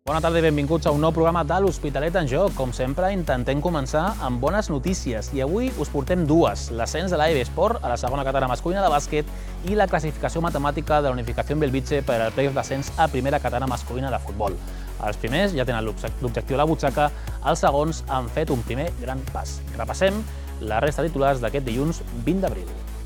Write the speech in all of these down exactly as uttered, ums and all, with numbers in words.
Bona tarda i benvinguts a un nou programa de l'Hospitalet en Joc. Com sempre, intentem començar amb bones notícies i avui us portem dues. L'ascens de l'A E B Sport a la segona catalana masculina de bàsquet i la classificació matemàtica de la Unificació Belvitge per al playoff d'ascens a primera catalana masculina de futbol. Els primers ja tenen l'objectiu a la butxaca, els segons han fet un primer gran pas. Repassem la resta de titulars d'aquest dilluns vint d'abril.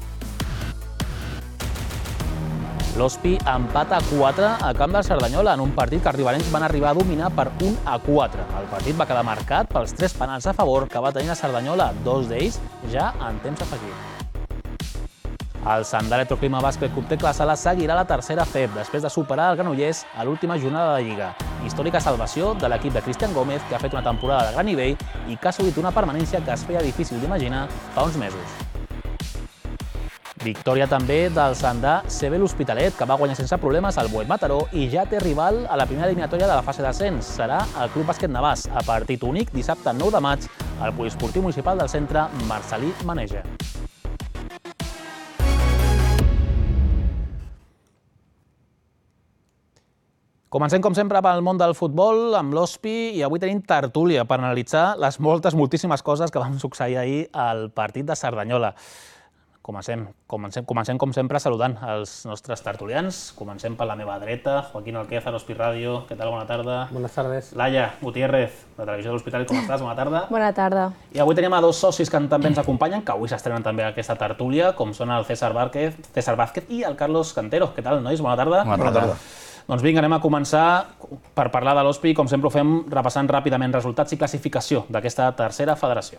L'Hospi empata a quatre a camp del Cerdanyola en un partit que els riberencs van arribar a dominar per un a quatre. El partit va quedar marcat pels tres penals a favor que va tenir la Cerdanyola, dos d'ells ja en temps afegit. El Sandà Electroclima Bàsquet Club Tecla Sala seguirà la tercera F E B després de superar el Granollers a l'última jornada de Lliga. Històrica salvació de l'equip de Cristian Gómez, que ha fet una temporada de gran nivell i que ha assolit una permanència que es feia difícil d'imaginar fa uns mesos. Victòria també del Sandà C B l'Hospitalet, que va guanyar sense problemes al Boet Mataró i ja té rival a la primera eliminatòria de la fase d'ascens. Serà el Club Bàsquet Navàs, a partit únic, dissabte nou de maig, al Poliesportiu Municipal del Centre Marcel·lí Maneja. Comencem, com sempre, pel món del futbol, amb l'Hospi, i avui tenim tertúlia per analitzar les moltes, moltíssimes coses que van succeir ahir al partit de Cerdanyola. Comencem, comencem, comencem, com sempre, saludant els nostres tertulians. Comencem per la meva dreta, Joaquín Alquézar, Hospi Ràdio. Què tal? Bona tarda. Buenas tardes. Laia Gutiérrez, de Televisió de l'Hospitalet. Com estàs? Bona tarda. Bona tarda. I avui tenim a dos socis que també ens acompanyen, que avui s'estrenen també a aquesta tertúlia, com són el César Vázquez, César Vázquez i el Carlos Cantero. Què tal, nois? Bona tarda. Bona tarda. Doncs vinga, anem a començar per parlar de l'Hospi. Com sempre ho fem, repassant ràpidament resultats i classificació d'aquesta tercera federació.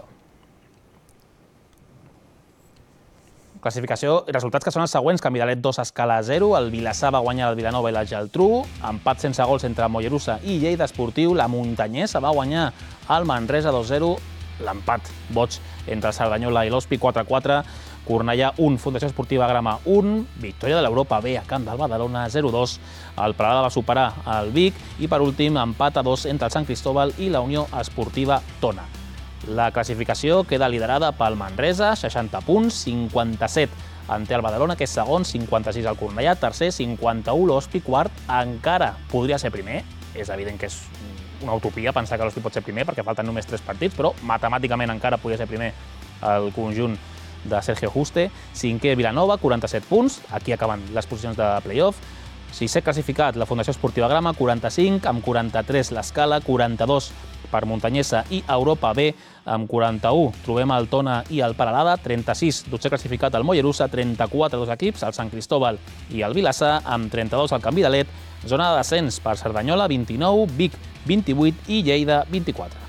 Classificació i resultats que són els següents. Canvidalet dos, escala zero, el Vilassar va guanyar el Vilanova i la Geltrú, empat sense gols entre Mollerussa i Lleida Esportiu, la Muntanyesa va guanyar el Manresa dos zero, l'empat boig entre Cerdanyola i l'Hospi quatre a quatre, Cornellà un, Fundació Esportiva Grama un, victòria de l'Europa B a camp del Badalona zero dos, el Peralada va superar el Vic i per últim empat a dos entre el Sant Cristóbal i la Unió Esportiva Tona. La classificació queda liderada pel Manresa, seixanta punts, cinquanta-set en té el Badalona, que és segon, cinquanta-sis el Cornellà, tercer, cinquanta-u l'Hospi, quart, encara podria ser primer. És evident que és una utopia pensar que l'Hospi pot ser primer perquè falten només tres partits, però matemàticament encara podria ser primer el conjunt de Sergio Juste. Cinquè Vilanova, quaranta-set punts, aquí acaben les posicions de play-off. Sisè classificat la Fundació Esportiva Grama, quaranta-cinc, amb quaranta-tres l'Escala, quaranta-dos per Muntanyesa i Europa B, amb quaranta-u trobem el Tona i el Peralada, trenta-sis dotzè classificat el Mollerussa, trenta-quatre dos equips, el Sant Cristóbal i el Vilassar, amb trenta-dos el Canvidalet, zona de descens per Cerdanyola, vint-i-nou, Vic, vint-i-vuit i Lleida, vint-i-quatre.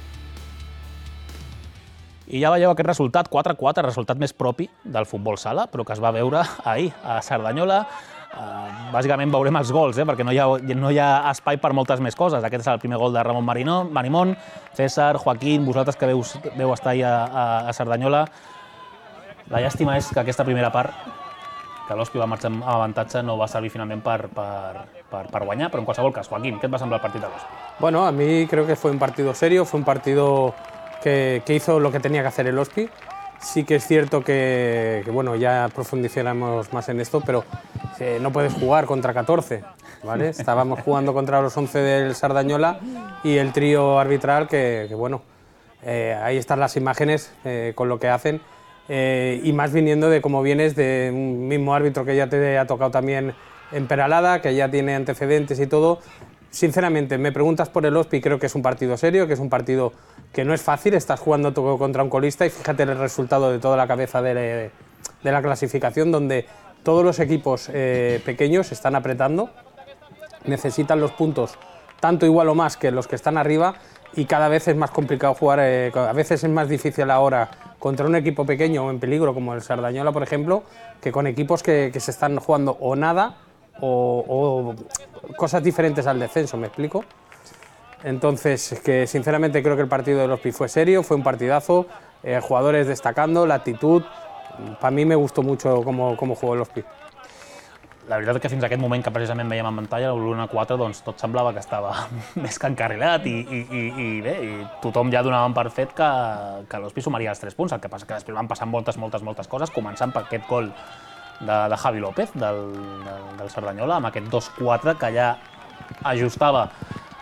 I ja veieu aquest resultat, quatre a quatre, resultat més propi del futbol sala, però que es va veure ahir a Cerdanyola. Uh, bàsicament veurem els gols, eh, perquè no hi, ha, no hi ha espai per moltes més coses. Aquest és el primer gol de Ramon Marinó, Marimón, César, Joaquín, vosaltres que veu, veu estar ahir a, a, a Cerdanyola. La llàstima és que aquesta primera part, que l'Hospi va marxar amb avantatge, no va servir finalment per, per, per, per guanyar, però en qualsevol cas, Joaquín, què et va semblar el partit de l'Hospi? Bueno, a mí creo que fue un partido serio, fue un partido que, que hizo lo que tenía que hacer el Hospi. Sí que es cierto que, que bueno, ya profundizaremos más en esto, pero eh, no puedes jugar contra catorce, ¿vale? Estábamos jugando contra los once del Sardañola y el trío arbitral que, que bueno, eh, ahí están las imágenes eh, con lo que hacen eh, y más viniendo de cómo vienes de un mismo árbitro que ya te ha tocado también en Peralada, que ya tiene antecedentes y todo. Sinceramente, me preguntas por el Hospi, creo que es un partido serio, que es un partido que no es fácil, estás jugando contra un colista y fíjate el resultado de toda la cabeza de, de la clasificación, donde todos los equipos eh, pequeños están apretando, necesitan los puntos tanto igual o más que los que están arriba y cada vez es más complicado jugar, eh, a veces es más difícil ahora contra un equipo pequeño o en peligro como el Sardañola, por ejemplo, que con equipos que, que se están jugando o nada o, o cosas diferentes al descenso, ¿me explico? Entonces, que sinceramente creo que el partido del Hospi fue serio, fue un partidazo, eh, jugadores destacando, la actitud, para mí me gustó mucho cómo, cómo jugó el Hospi. La veritat és que fins a aquest moment que precisament veiem en pantalla, l'u a quatre, doncs tot semblava que estava més que encarrilat i, i, i, i bé, i tothom ja donava per fet que, que l'Hospi sumaria els tres punts. El que passa que després van passar moltes, moltes, moltes coses, començant per aquest gol de, de Javi López, del, del, del Cerdanyola, amb aquest dos quatre que ja ajustava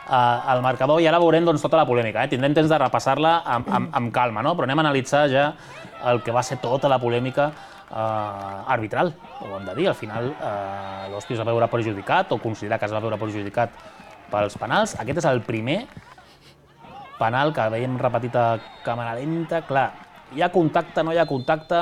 al marcador i ara veurem doncs, tota la polèmica. Eh? Tindrem temps de repassar-la amb, amb, amb calma, no? Però anem a analitzar ja el que va ser tota la polèmica eh, arbitral, ho hem de dir. Al final eh, l'Hospi es va veure perjudicat o considera que es va veure perjudicat pels penals. Aquest és el primer penal que veiem repetit a càmera lenta. Clar, hi ha contacte, no hi ha contacte,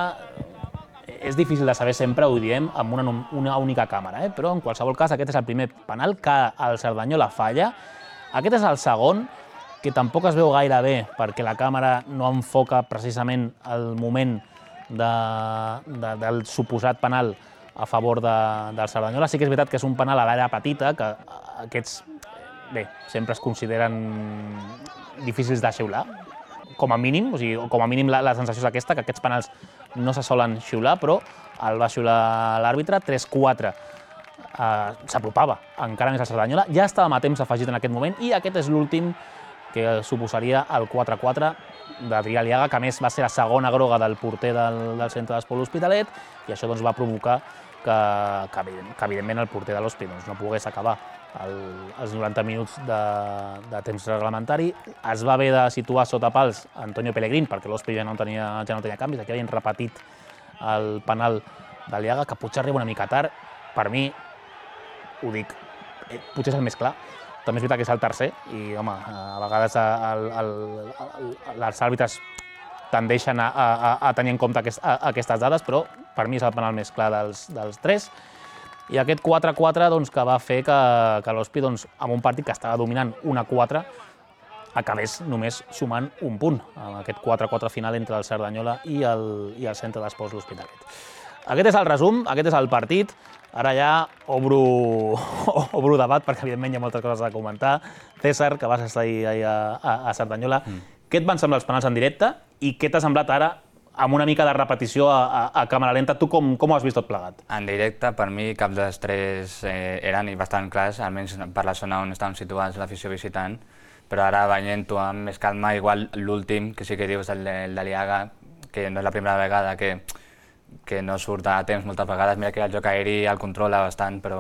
és difícil de saber sempre, ho diem, amb una, una única càmera, eh? Però en qualsevol cas aquest és el primer penal que el Cerdanyola falla. Aquest és el segon, que tampoc es veu gaire bé perquè la càmera no enfoca precisament el moment de, de, del suposat penal a favor de, del Cerdanyola. Sí que és veritat que és un penal a l'àrea petita, que aquests, bé, sempre es consideren difícils de xiular, com a mínim, o sigui, com a mínim la, la sensació és aquesta, que aquests penals no se solen xiular, però el va xiular l'àrbitre, tres quatre. Uh, s'apropava encara més al Cerdanyola, ja estàvem a temps afegit en aquest moment, i aquest és l'últim que suposaria el quatre quatre d'Adrià Aliaga, que a més va ser la segona groga del porter del, del centre d'Esport L'Hospitalet, i això doncs, va provocar que, que, que evidentment el porter de l'Hospi doncs, no pogués acabar el, els noranta minuts de, de temps reglamentari. Es va haver de situar sota pals Antonio Pellegrín, perquè l'Hospi ja, no tenia, ja no tenia canvis. Aquí havien repetit el penal d'Aliaga, que potser arriba una mica tard. Per mi, ho dic, eh, potser és el més clar. També és veritat que és el tercer i, home, a vegades el, el, el, els àrbitres tendeixen a, a, a tenir en compte aquest, a, aquestes dades, però per mi és el penal més clar dels, dels tres. I aquest quatre quatre doncs, que va fer que, que l'Hospi, doncs, amb un partit que estava dominant un a quatre, acabés només sumant un punt, amb aquest quatre quatre final entre el Cerdanyola i el, i el centre d'Esports L'Hospitalet. Aquest és el resum, aquest és el partit. Ara ja obro, obro debat, perquè evidentment hi ha moltes coses a comentar. César, que vas estar ahir a, a, a Cerdanyola, mm. què et van semblar els penals en directe i què t'ha semblat ara amb una mica de repetició a, a, a càmera lenta? Tu com, com ho has vist tot plegat? En directe, per mi, cap dels tres eh, eren bastant clars, almenys per la zona on estaven situats l'afició visitant, però ara veient-ho amb més calma, igual l'últim, que sí que dius, el d'Aliaga, que no és la primera vegada que que no surt a temps moltes vegades. Mira que el joc aeri el controla bastant, però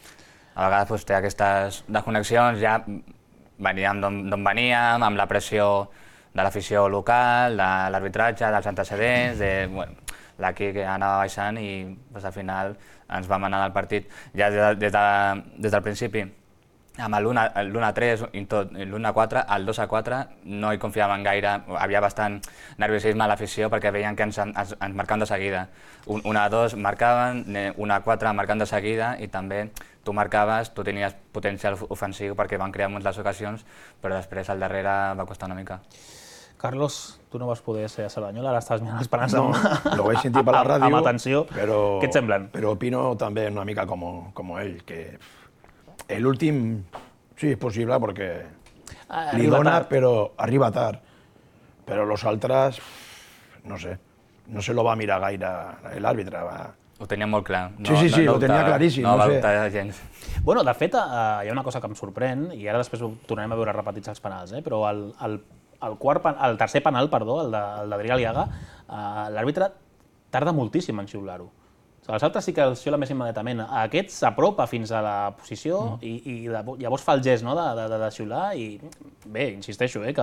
a vegades doncs, té aquestes desconnexions, ja veníem d'on veníem, amb la pressió de l'afició local, de l'arbitratge, dels antecedents, de bueno, l'equip que anava baixant i doncs, al final ens vam anar del partit. Ja des, de, des, de, des del principi, amb l'un a tres i tot, l'un a quatre, el dos a quatre no hi confiaven gaire, havia bastant nerviosisme a l'afició perquè veien que ens, ens, ens marcaven de seguida. un a dos marcaven, un a quatre marcant de seguida i també tu marcaves, tu tenies potencial ofensiu perquè van crear moltes ocasions, però després al darrere va costar una mica. Carlos, tu no vas poder ser a Cerdanyola, ara estàs mirant els penals no, amb, lo vaig sentir per la ràdio, amb atenció. Però, què et semblen? Però opino també una mica com, com ell, que el últim sí es possible perquè ah, li dona, tard. Però arriba tard. Però los altres, no sé, no se lo va mirar gaire l'àrbitre. Va... Ho tenia molt clar. No, sí, sí, sí, no, ho tenia claríssim. No, no va sé. dubtar gens. Bueno, de fet, uh, hi ha una cosa que em sorprèn, i ara després tornarem a veure repetits els penals, eh? Però el, el, el, quart, el tercer penal, perdó, el d'Adrià Aliaga, uh, l'àrbitre tarda moltíssim en xiular-ho. Els altres sí que el xiula més immediatament. Aquest s'apropa fins a la posició mm. i, i de, llavors fa el gest, no, de, de, de xiular i bé, insisteixo, eh, que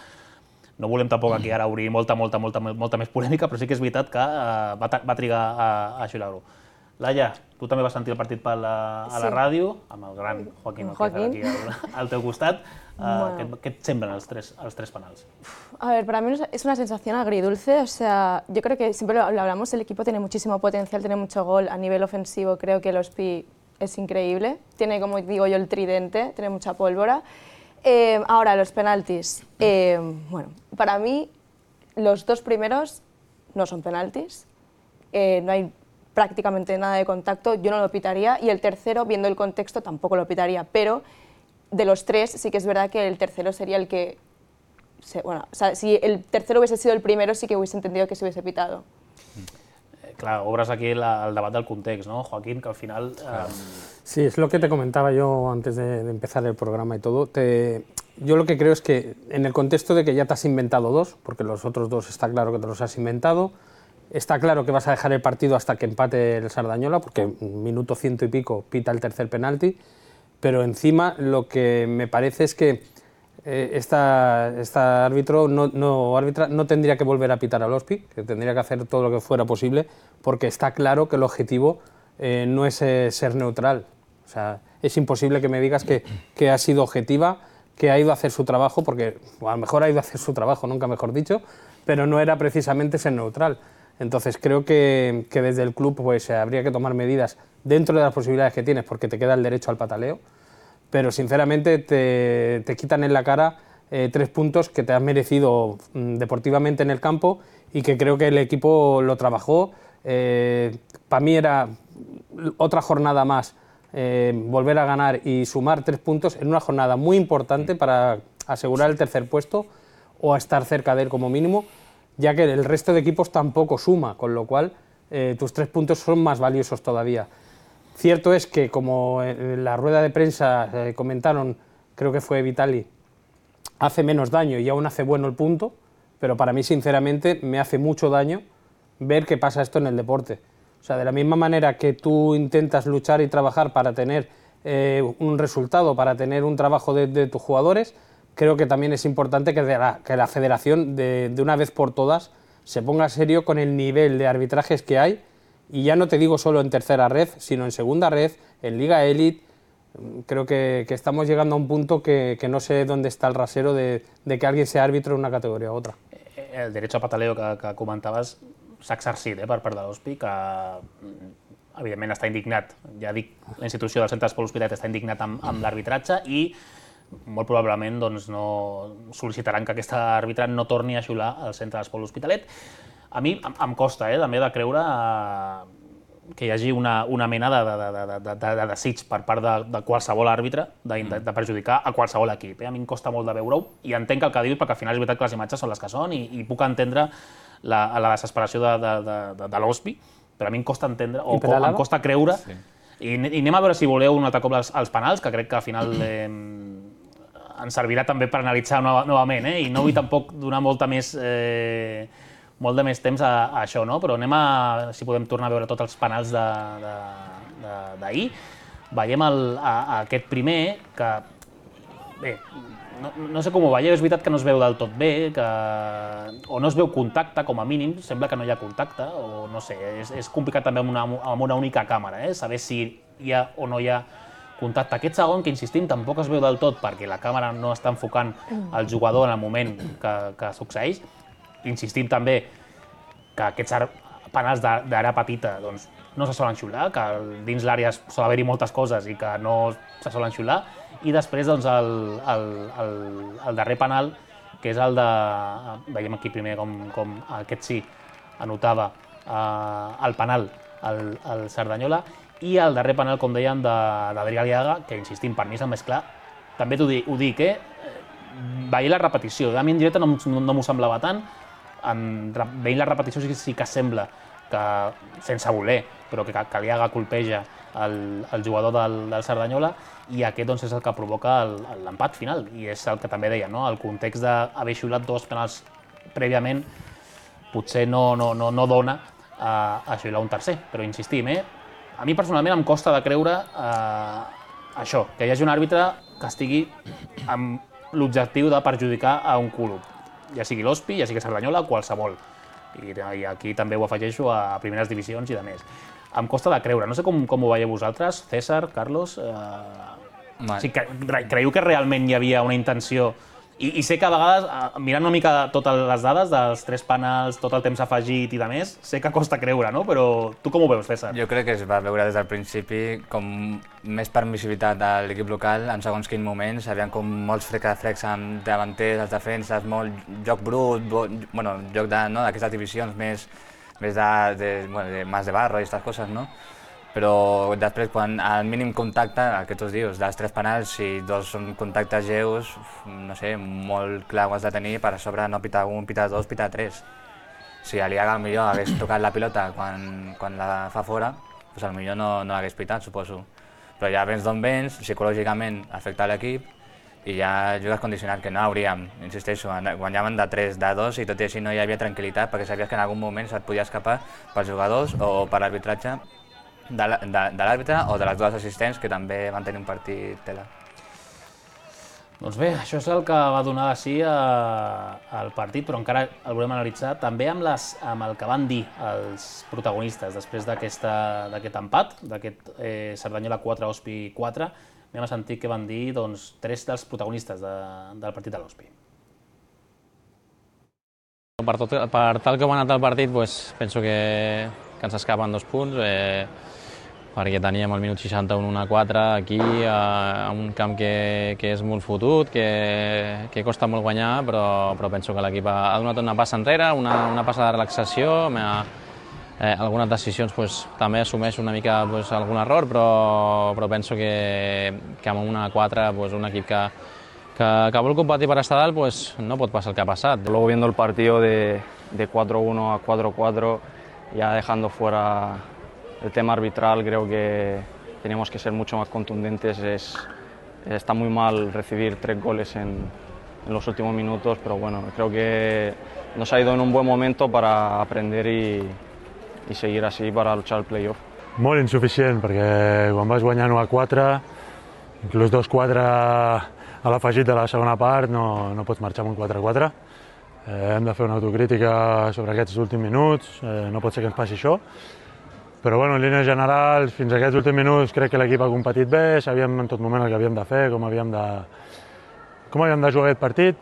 no volem tampoc aquí ara obrir molta, molta, molta, molta més polèmica, però sí que és veritat que uh, va, va trigar a, a xiular-ho. Laia, tu també vas sentir el partit per la, a la sí. ràdio, amb el gran Joaquín, Joaquín. Que aquí al, al teu costat. Uh, bueno. ¿qué, ¿Qué te semblan los tres, los tres penales? A ver, para mí es una sensación agridulce, o sea, yo creo que siempre lo, lo hablamos, el equipo tiene muchísimo potencial, tiene mucho gol, a nivel ofensivo creo que el Hospi es increíble, tiene, como digo yo, el tridente, tiene mucha pólvora. Eh, ahora, los penaltis, eh, bueno, para mí los dos primeros no son penaltis, eh, no hay prácticamente nada de contacto, yo no lo pitaría, y el tercero, viendo el contexto, tampoco lo pitaría, pero de los tres, sí que es verdad que el tercero sería el que... Se, bueno, o sea, si el tercero hubiese sido el primero, sí que hubiese entendido que se hubiese pitado. Eh, claro, obras aquí la, el debate del contexto, ¿no, Joaquín? Que al final... Um... Sí, es lo que te comentaba yo antes de, de empezar el programa y todo. Te, yo lo que creo es que en el contexto de que ya te has inventado dos, porque los otros dos está claro que te los has inventado, está claro que vas a dejar el partido hasta que empate el Cerdanyola, porque minuto ciento y pico pita el tercer penalti. pero encima lo que me parece es que eh, esta, esta árbitro no, no, árbitra no tendría que volver a pitar al Ospi, que tendría que hacer todo lo que fuera posible, porque está claro que el objetivo eh, no es eh, ser neutral. O sea, es imposible que me digas que, que ha sido objetiva, que ha ido a hacer su trabajo, porque o a lo mejor ha ido a hacer su trabajo, nunca mejor dicho, pero no era precisamente ser neutral. Entonces creo que, que desde el club pues, habría que tomar medidas dentro de las posibilidades que tienes, porque te queda el derecho al pataleo, pero sinceramente te, te quitan en la cara eh, tres puntos que te has merecido mm, deportivamente en el campo y que creo que el equipo lo trabajó. Eh, para mí era otra jornada más, eh, volver a ganar y sumar tres puntos en una jornada muy importante para asegurar el tercer puesto o a estar cerca de él como mínimo, ya que el resto de equipos tampoco suma, con lo cual eh, tus tres puntos son más valiosos todavía. Cierto es que, como en la rueda de prensa eh, comentaron, creo que fue Vitali, hace menos daño y aún hace bueno el punto, pero para mí, sinceramente, me hace mucho daño ver que pasa esto en el deporte. O sea, de la misma manera que tú intentas luchar y trabajar para tener eh, un resultado, para tener un trabajo de, de tus jugadores, creo que también es importante que, de la, que la federación, de, de una vez por todas, se ponga serio con el nivel de arbitrajes que hay, y ya no te digo solo en tercera red, sino en segunda red, en Liga Elite. Creo que, que estamos llegando a un punto que, que no sé dónde está el rasero de, de que alguien sea árbitro en una categoría u otra. El derecho a pataleo que, que comentaves s'ha exercit eh, per part de l'Ospi, que evidentment està indignat, ja dic, la institució del Centre d'Esport L'Hospitalet està indignat amb, amb l'arbitratge i molt probablement doncs, no sol·licitaran que aquesta àrbitra no torni a xiular al Centre d'Esport L'Hospitalet. A mi em, em costa eh, també de creure eh, que hi hagi una, una mena de, de, de, de, de, de desig per part de, de qualsevol àrbitre de, de, de perjudicar a qualsevol equip. Eh? A mi em costa molt de veure-ho i entenc el que dius, perquè al final és veritat que les imatges són les que són i, i puc entendre la, la desesperació de, de, de, de, de l'Ospi, però a mi em costa entendre, o com, em costa creure, sí. I, i anem a veure si voleu un altre cop els, els penals, que crec que al final eh, ens servirà també per analitzar nova, novament, eh? I no vull tampoc donar molta més... Eh, molt de més temps a, a això, no? Però anem a, si podem tornar a veure tots els penals d'ahir. Veiem el, a, a aquest primer, que, bé, no, no sé com ho veieu, és veritat que no es veu del tot bé, que, o no es veu contacte, com a mínim, sembla que no hi ha contacte, o no sé, és, és complicat també amb una, amb una única càmera, eh? Saber si hi ha o no hi ha contacte. Aquest segon, que insistim, tampoc es veu del tot, perquè la càmera no està enfocant el jugador en el moment que, que succeeix. Insistim també que aquests penals d'àrea petita doncs, no se solen xiular, que dins l'àrea sol haver-hi moltes coses i que no se solen xiular. I després doncs, el, el, el, el darrer penal, que és el de... Veiem aquí primer com, com aquest sí anotava eh, el penal al, al Cerdanyola, i el darrer penal, com dèiem, d'Adrià Aliaga, que insistim, per mi és el més clar. També ho dic, ho dic eh? Veient la repetició, a mi en directe no, no, no m'ho semblava tant. En, veient la repetició sí, sí que sembla que, sense voler, però que, que Aliaga colpeja el, el jugador del, del Cerdanyola, i aquest doncs, és el que provoca l'empat final, i és el que també deia, no? El context d'haver xiulat dos penals prèviament potser no, no, no, no dona a, a xiular un tercer, però insistim, eh? A mi personalment em costa de creure eh, això, que hi hagi un àrbitre que estigui amb l'objectiu de perjudicar a un club, ja sigui l'Ospi, ja sigui Cerdanyola, qualsevol. I, I aquí també ho afegeixo a primeres divisions i de més. Em costa de creure, no sé com, com ho veieu vosaltres, César, Carlos... Eh... O sigui, que, creieu que realment hi havia una intenció? I, i sé que a vegades, eh, mirant una mica totes les dades dels tres penals, tot el temps afegit i de més, sé que costa creure, no? Però tu com ho veus, César? Jo crec que es va veure des del principi com més permissivitat a l'equip local en segons quins moments. Hi havia com molts frec-a-frecs amb davanters, les defenses, molt joc brut, bo, bueno, joc d'aquestes no, divisions més, més de, de, bueno, de, más de barro i aquestes coses, no? Però després, quan al mínim contacte, el que tu dius, dels tres penals, si dos són contactes lleus, no sé, molt clar ho has de tenir per a sobre no pitar un, pitar dos, pitar tres. Si Aliaga millor hagués tocat la pilota quan, quan la fa fora, doncs potser no, no l'hagués pitat, suposo. Però ja vens d'on vens, psicològicament afecta l'equip i ja jugues condicionat, que no hauríem, insisteixo, guanyaven de tres, de dos i tot i així no hi havia tranquil·litat perquè sabies que en algun moment se't podia escapar pels jugadors o per l'arbitratge De l'àrbitre o de les dues assistents, que també van tenir un partit tela. Doncs bé, això és el que va donar de si al partit, però encara el volem analitzar també amb el que van dir els protagonistes després d'aquest empat, d'aquest Cerdanyola quatre, Ospi quatre. Anem a sentir què van dir tres dels protagonistes del partit de l'Ospi. Per tal com ha anat el partit, penso que ens escapen dos punts, perquè teníem al minut seixanta-u un a quatre aquí, a un camp que és molt fotut, que costa molt guanyar, però penso que l'equip ha donat una passa enrere, una passa de relaxació. Algunes decisions també assumeix una mica algun error, però penso que amb un a quatre un equip que vol competir per estar dalt no pot passar el que ha passat. Luego viendo el partido de cuatro uno a cuatro cuatro, ya dejando fuera el tema arbitral, creo que tenemos que ser mucho más contundentes. Es, está muy mal recibir tres goles en, en los últimos minutos, pero bueno, creo que nos ha ido en un buen momento para aprender y, i seguir així per a luchar el playoff. Molt insuficient, perquè quan vas guanyant u a quatre, inclús dos quatre a l'afegit de la segona part, no, no pots marxar amb un quatre a quatre. Eh, hem de fer una autocrítica sobre aquests últims minuts, eh, no pot ser que ens passi això. Però bueno, en línies generals, fins a aquests últims minuts crec que l'equip ha competit bé, sabíem en tot moment el que havíem de fer, com havíem de, com havíem de jugar aquest partit.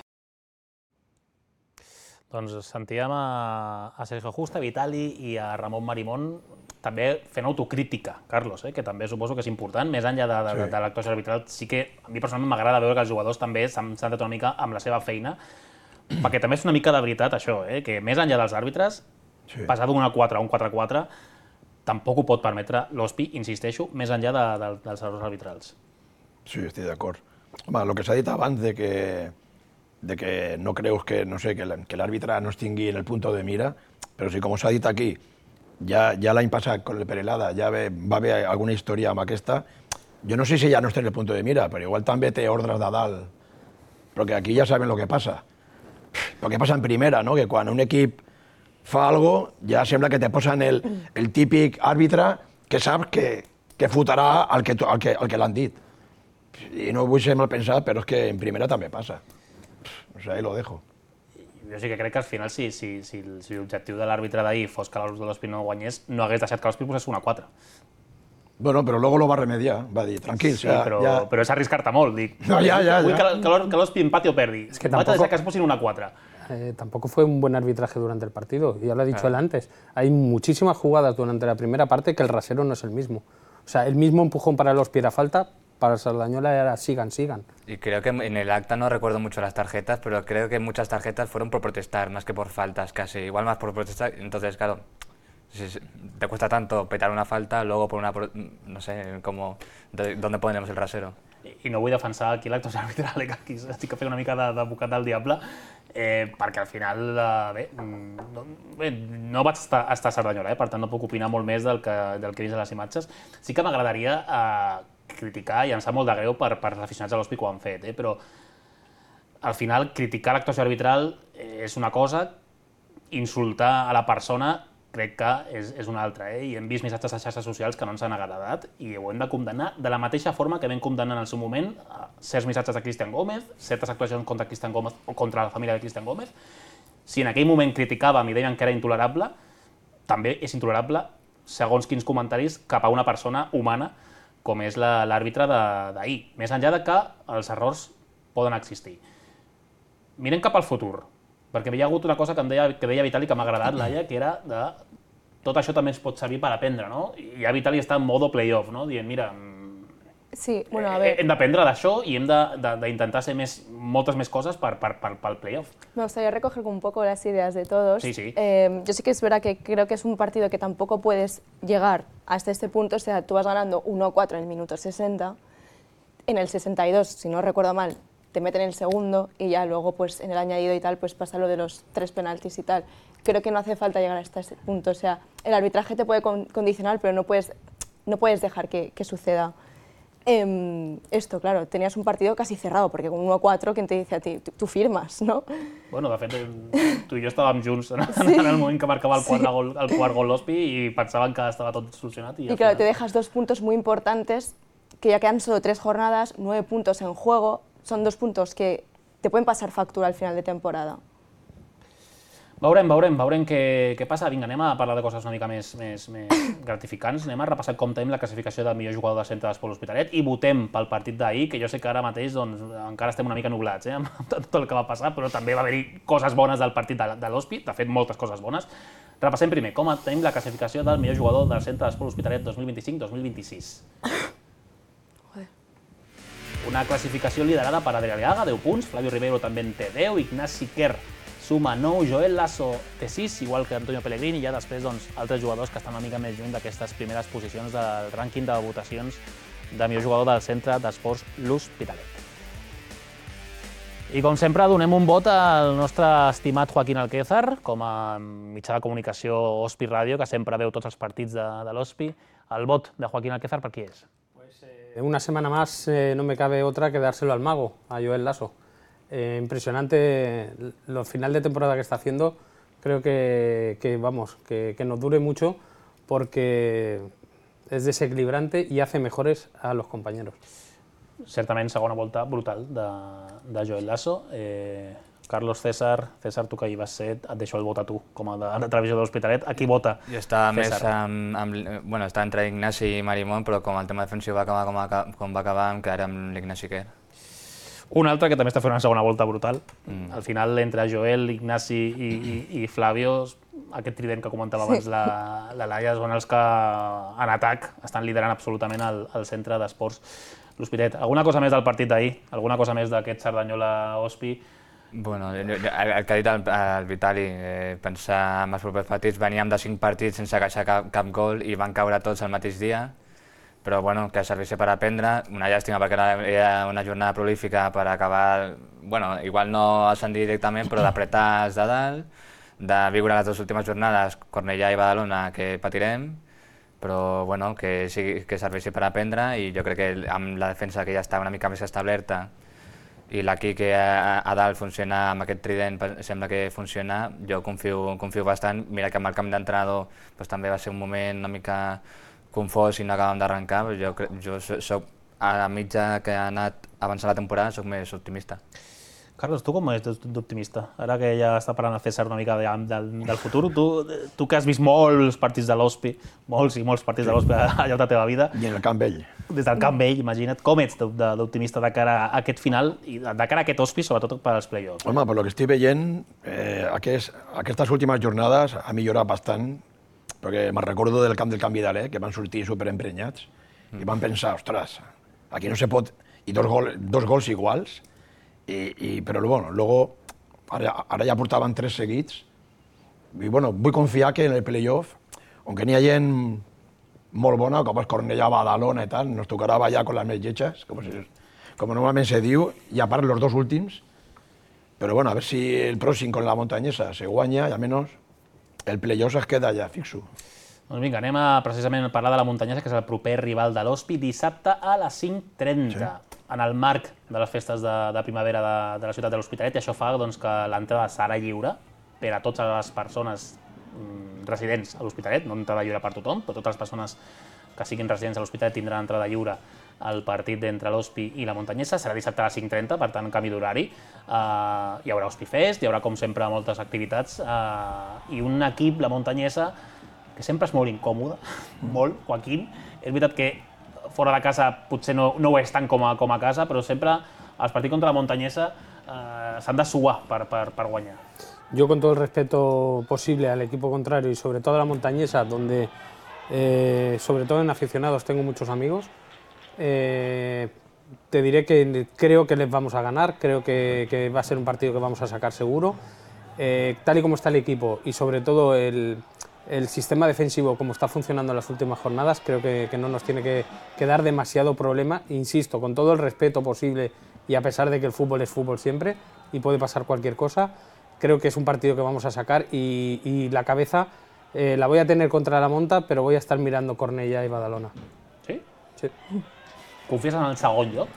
Doncs sentíem a, a Sergio Justa, a Vitali i a Ramon Marimón també fent autocrítica, Carlos, eh, que també suposo que és important, més enllà de, de, sí. de l'actuació arbitral. Sí que a mi personalment m'agrada veure que els jugadors també s'han centrat una mica amb la seva feina, perquè també és una mica de veritat això, eh, que més enllà dels àrbitres, sí. passar d'un a quatre a un quatre a quatre, tampoc ho pot permetre l'Ospi, insisteixo, més enllà de, de, dels errors arbitrals. Sí, estic d'acord. Home, el que s'ha dit abans de que, de que no creus que, no sé, que l'àrbitre no es tingui en el punt de mira, però si, com s'ha dit aquí, ja, ja l'any passat, con el Perelada, ja ve, va haver alguna història amb aquesta, jo no sé si ja no està en el punt de mira, però igual també té ordres de dalt, però que aquí ja saben el que passa. El que passa en primera, no? Que quan un equip fa algo, ja sembla que te posen el, el típic àrbitre que saps que, que fotrà el que, el que, el que l'han dit. I no vull ser mal pensat, però és que en primera també passa. O sigui, ahí lo dejo. Jo sí que crec que al final, si, si, si, si l'objectiu de l'àrbitre d'ahir fos que l'Ospi no guanyés, no hagués deixat que l'Ospi posés un a quatre. Bueno, però luego lo va remediar, va dir, tranquil. Sí, ja, però, ja... però és arriscar-te molt, dic. No, ja, ja, vull ja. que l'Ospi empati o perdi. Es que tampoco... tampoco... Vaig a deixar que es posin un a quatre. Eh, tampoco fue un buen arbitraje durante el partido, ya lo ha dicho claro. él antes. Hay muchísimas jugadas durante la primera parte que el rasero no es el mismo. O sea, el mismo empujón para los era falta, para Sardañola era sigan, sigan. Y creo que en el acta no recuerdo mucho las tarjetas, pero creo que muchas tarjetas fueron por protestar, más que por faltas casi. Igual más por protestar, entonces claro, si te cuesta tanto petar una falta, luego por una, no sé, como, ¿dónde pondremos el rasero? I no vull defensar aquí l'actuació arbitral, que aquí estic fent una mica d'advocat del diable, eh, perquè al final, eh, bé, no, bé, no vaig estar, estar a Cerdanyola, eh, per tant no puc opinar molt més del que, del que he vist a les imatges. Sí que m'agradaria eh, criticar i llançar molt de greu per, per els aficionats de l'Ospi que ho han fet, eh, però al final criticar l'actuació arbitral és una cosa, insultar a la persona crec que és, és una altra, eh? I hem vist missatges a xarxes socials que no ens han agradat i ho hem de condemnar de la mateixa forma que vam condemnar en el seu moment certs missatges de Cristian Gómez, certes actuacions contra Cristian Gómez o contra la família de Cristian Gómez. Si en aquell moment criticàvem i deien que era intolerable, també és intolerable segons quins comentaris cap a una persona humana com és l'àrbitre d'ahir, més enllà de que els errors poden existir. Mirem cap al futur, perquè hi ha hagut una cosa que, em deia, que deia Vitali que m'ha agradat, Laia, que era de tot això també ens pot servir per aprendre, no? I ja Vitali està en modo playoff, no? Dient, mira, sí, bueno, a ver... hem d'aprendre d'això i hem d'intentar ser més, moltes més coses per, per, per, pel playoff. Me gustaría recoger un poco las ideas de todos. Sí, sí. Eh, yo sí que es verdad que creo que es un partido que tampoco puedes llegar hasta este punto, o sea, tú vas ganando uno a cuatro en el minuto sesenta, en el sesenta y dos, si no recuerdo mal, te meten el segundo y ya luego pues en el añadido y tal pues pasa lo de los tres penaltis y tal. Creo que no hace falta llegar hasta ese punto, o sea, el arbitraje te puede con condicionar pero no puedes, no puedes dejar que, que suceda. Eh, esto, claro, tenías un partido casi cerrado, perquè con uno a cuatro, ¿quién te dice a ti? Tu firmas, no? Bueno, de fet, tu i jo estàvem junts en, sí. en el moment que marcava el quart, sí. gol, el quart gol l'Hospi i pensaven que estava tot solucionat. Y, y claro, final... te dejas dos puntos muy importantes, que ya quedan solo tres jornadas, nueve puntos en juego, son dos puntos que te pueden pasar factura al final de temporada. Veurem, veurem, veurem què, què passa. Vinga, anem a parlar de coses una mica més, més, més gratificants. Anem a repassar com tenim la classificació del millor jugador de centre d'Esport L'Hospitalet i votem pel partit d'ahir, que jo sé que ara mateix doncs, encara estem una mica nublats eh, amb tot el que va passar, però també va haver-hi coses bones del partit de, de l'Hospi, de fet moltes coses bones. Repassem primer com tenim la classificació del millor jugador del centre d'Esport L'Hospitalet dos mil vint-i-cinc dos mil vint-i-sis. Una classificació liderada per Adrià Aliaga, deu punts, Flavio Ribeiro també en té deu, Ignasi Quer suma nou, Joel Lasso té sis, igual que Antonio Pellegrini, i ja després doncs, altres jugadors que estan una mica més lluny d'aquestes primeres posicions del rànquing de votacions de millor jugador del centre d'Esports L'Hospitalet. I com sempre donem un vot al nostre estimat Joaquín Alquézar, com a mitjà de comunicació Hospi Ràdio, que sempre veu tots els partits de, de l'Hospi. El vot de Joaquín Alquézar per qui és? Pues, eh, una semana más eh, no me cabe otra que dárselo al mago, a Joel Lasso. Eh, impresionante lo final de temporada que está haciendo, creo que, que vamos, que, que nos dure mucho porque es desequilibrante y hace mejores a los compañeros. Certament, segona volta brutal de, de Joel Lasso. Eh, Carlos César, César, tu que hi vas ser, et deixo el vot a tu, com a de, de televisió de l'Hospitalet. A qui vota? Jo estava César. més amb, amb... Bueno, estava entre Ignasi i Marimón, però com el tema defensiu va acabar com, a, com va acabar, em quedaré amb l'Ignasi Quer. Un altre que també està fent una segona volta brutal. Mm. Al final, entre Joel, Ignasi i, i, i Flavio, aquest trident que comentava abans sí. la, la Laia, són els que en atac estan liderant absolutament el, el centre d'esports L'Hospitalet. Alguna cosa més del partit d'ahir? Alguna cosa més d'aquest Cerdanyola-Hospi? Bueno, el, el que ha dit el, el Vitali, eh, pensar en els propers partits, veníem de cinc partits sense queixar cap, cap gol i van caure tots el mateix dia. Però bueno, que serveixi per aprendre, una llàstima perquè era una jornada prolífica per acabar, bueno, igual no ascendir directament, però d'apretar de dalt, de viure les dues últimes jornades, Cornellà i Badalona, que patirem, però bueno, que, sigui, que serveixi per aprendre i jo crec que amb la defensa que ja està una mica més establerta i l'equip que a, a dalt funciona amb aquest trident, sembla que funciona, jo confio, confio bastant. Mira que amb el camp d'entrenador doncs, també va ser un moment una mica confós i no acabem d'arrencar, jo, jo soc a mitja que ha anat avançant la temporada, soc més optimista. Carlos, tu com ets d'optimista? Ara que ja està parlant el César una mica de, del, del futur, tu, tu que has vist molts partits de l'Hospi, molts i molts partits de l'Hospi al llarg de la teva vida. I en el Camp Vell. Des del Camp Vell, imagina't. Com ets d'optimista de cara a aquest final i de cara a aquest Hospi, sobretot per als play-offs? Home, per lo que estic veient, eh, aquest, aquestes últimes jornades ha millorat bastant, perquè me'n recordo del camp del Can Vidal, eh, que van sortir superemprenyats mm. i van pensar, ostres, aquí no se pot... I dos, gol, dos gols iguals, i, i, però bueno, luego, ara, ara ja portaven tres seguits, i bueno, vull confiar que en el playoff, aunque n'hi ha gent molt bona, com és Cornellà, Badalona i tal, nos tocarà ballar con las més lletges, com, com normalment se diu, i a part los dos últims, però bueno, a ver si el pròxim con la Montanyesa se guanya, i almenys el playoff es queda ja fixo. Doncs vinga, anem a precisament a parlar de la Montanyesa, que és el proper rival de l'Hospi, dissabte a les cinc trenta, sí. en el marc de les festes de, de primavera de, de la ciutat de l'Hospitalet, i això fa doncs, que l'entrada serà lliure per a totes les persones mm, residents a l'Hospitalet, no entrada lliure per tothom, però totes les persones que siguin residents a l'Hospitalet tindran entrada lliure al partit entre l'Hospi i la Montanyesa. Serà dissabte a les cinc trenta, per tant, canvi d'horari. Uh, hi haurà Hospi Fest, hi haurà, com sempre, moltes activitats uh, i un equip, la Montanyesa, que sempre és molt incòmode, molt, Joaquín. És veritat que fora de casa potser no, no ho és tant com a, com a casa, però sempre els partits contra la Montanyesa uh, s'han de suar per, per, per guanyar. Yo, con todo el respeto posible al equipo contrario y sobre todo a la Montañesa, donde eh, sobre todo en aficionados tengo muchos amigos, Eh, te diré que creo que les vamos a ganar, creo que, que va a ser un partido que vamos a sacar seguro. Eh, tal y como está el equipo y sobre todo el, el sistema defensivo como está funcionando en las últimas jornadas, creo que, que no nos tiene que, que dar demasiado problema. Insisto, con todo el respeto posible y a pesar de que el fútbol es fútbol siempre y puede pasar cualquier cosa, creo que es un partido que vamos a sacar y, y la cabeza eh, la voy a tener contra la Monta, pero voy a estar mirando Cornellà y Badalona. ¿Sí? Sí. Confies en el segon lloc?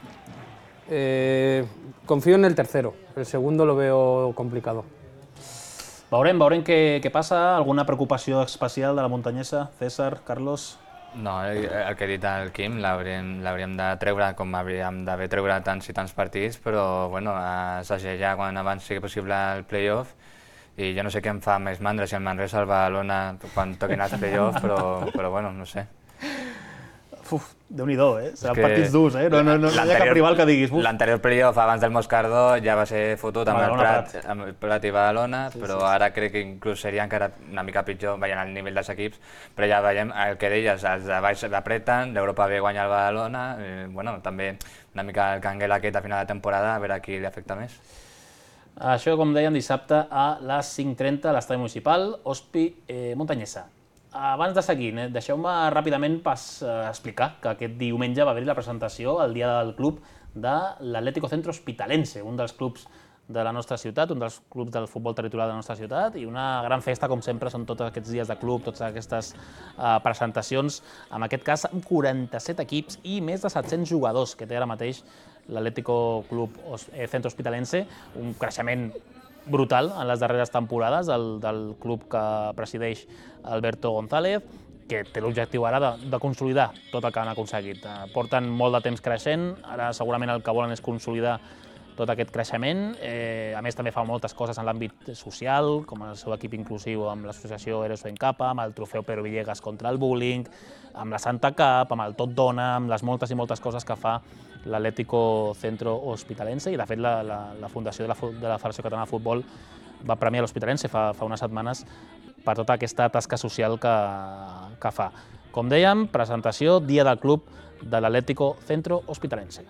Eh, confío en el tercero, el segundo lo veo complicado. Veurem, veurem què, què passa. Alguna preocupació especial de la muntanyesa? César, Carlos? No, el que ha dit el Quim, l'hauríem de treure com hauríem d'haver treure tants i tants partits, però bueno, a segellar quan abans sigui possible el play-off. I jo no sé què em fa més mandra, si el Manresa o el Badalona quan toquin els play-off, però, però bueno, no sé. Uf, Déu-n'hi-do, eh? Seran partits durs, eh? No, no, no, no hi ha cap rival que diguis... L'anterior playoff abans del Moscardó ja va ser fotut amb el Prat, amb el Prat i Badalona, però ara crec que inclús seria encara una mica pitjor veient el nivell dels equips, però ja veiem el que deies, els de baix apreten, l'Europa B guanya el Badalona, bueno, també una mica el canguel aquest a final de temporada, a veure a qui li afecta més. Això, com dèiem, dissabte a les cinc trenta a l'estadi municipal, Ospi Muntanyesa. Abans de seguir, deixeu-me ràpidament explicar que aquest diumenge va haver-hi la presentació, el dia del club, de l'Atlético Centro Hospitalense, un dels clubs de la nostra ciutat, un dels clubs del futbol territorial de la nostra ciutat, i una gran festa, com sempre, són tots aquests dies de club, totes aquestes presentacions, en aquest cas amb quaranta-set equips i més de set-cents jugadors que té ara mateix l'Atlético Club Centro Hospitalense, un creixement brutal en les darreres temporades del, del club que presideix Alberto González, que té l'objectiu ara de, de consolidar tot el que han aconseguit. Porten molt de temps creixent, ara segurament el que volen és consolidar tot aquest creixement. Eh, a més, també fa moltes coses en l'àmbit social, com el seu equip inclusiu amb l'associació Heroes en Capa, amb el trofeu Pero Villegas contra el bullying, amb la Santa Cup, amb el Tot Dona, amb les moltes i moltes coses que fa l'Atlético Centro Hospitalense, i de fet la, la, la fundació de la, de la Federació Catalana de Futbol va premiar l'Hospitalense fa, fa unes setmanes per tota aquesta tasca social que, que fa. Com dèiem, presentació, dia del club de l'Atlético Centro Hospitalense.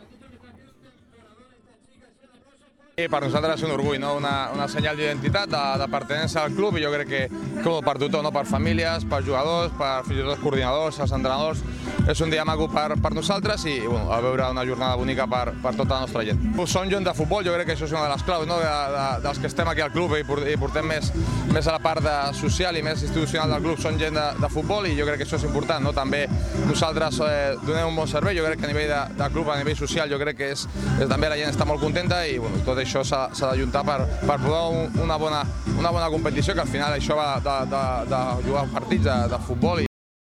Per nosaltres és un orgull, no? una, una senyal d'identitat, de, de pertinença al club, i jo crec que com per tothom, no? Per famílies, per jugadors, per fins i tot coordinadors, els entrenadors. És un dia maco per, per nosaltres i bueno, a veure una jornada bonica per, per tota la nostra gent. Som gent de futbol, jo crec que això és una de les claus, no? de, de, dels que estem aquí al club i portem més, més a la part de social i més institucional del club, som gent de, de futbol, i jo crec que això és important. No? També nosaltres eh, donem un bon servei, jo crec que a nivell de, de club, a nivell social, jo crec que és, és també la gent està molt contenta, i bueno, tot això s'ha d'ajuntar per, per poder un, una, bona, una bona competició, que al final això va de, de, de jugar partits de, de futbol. I...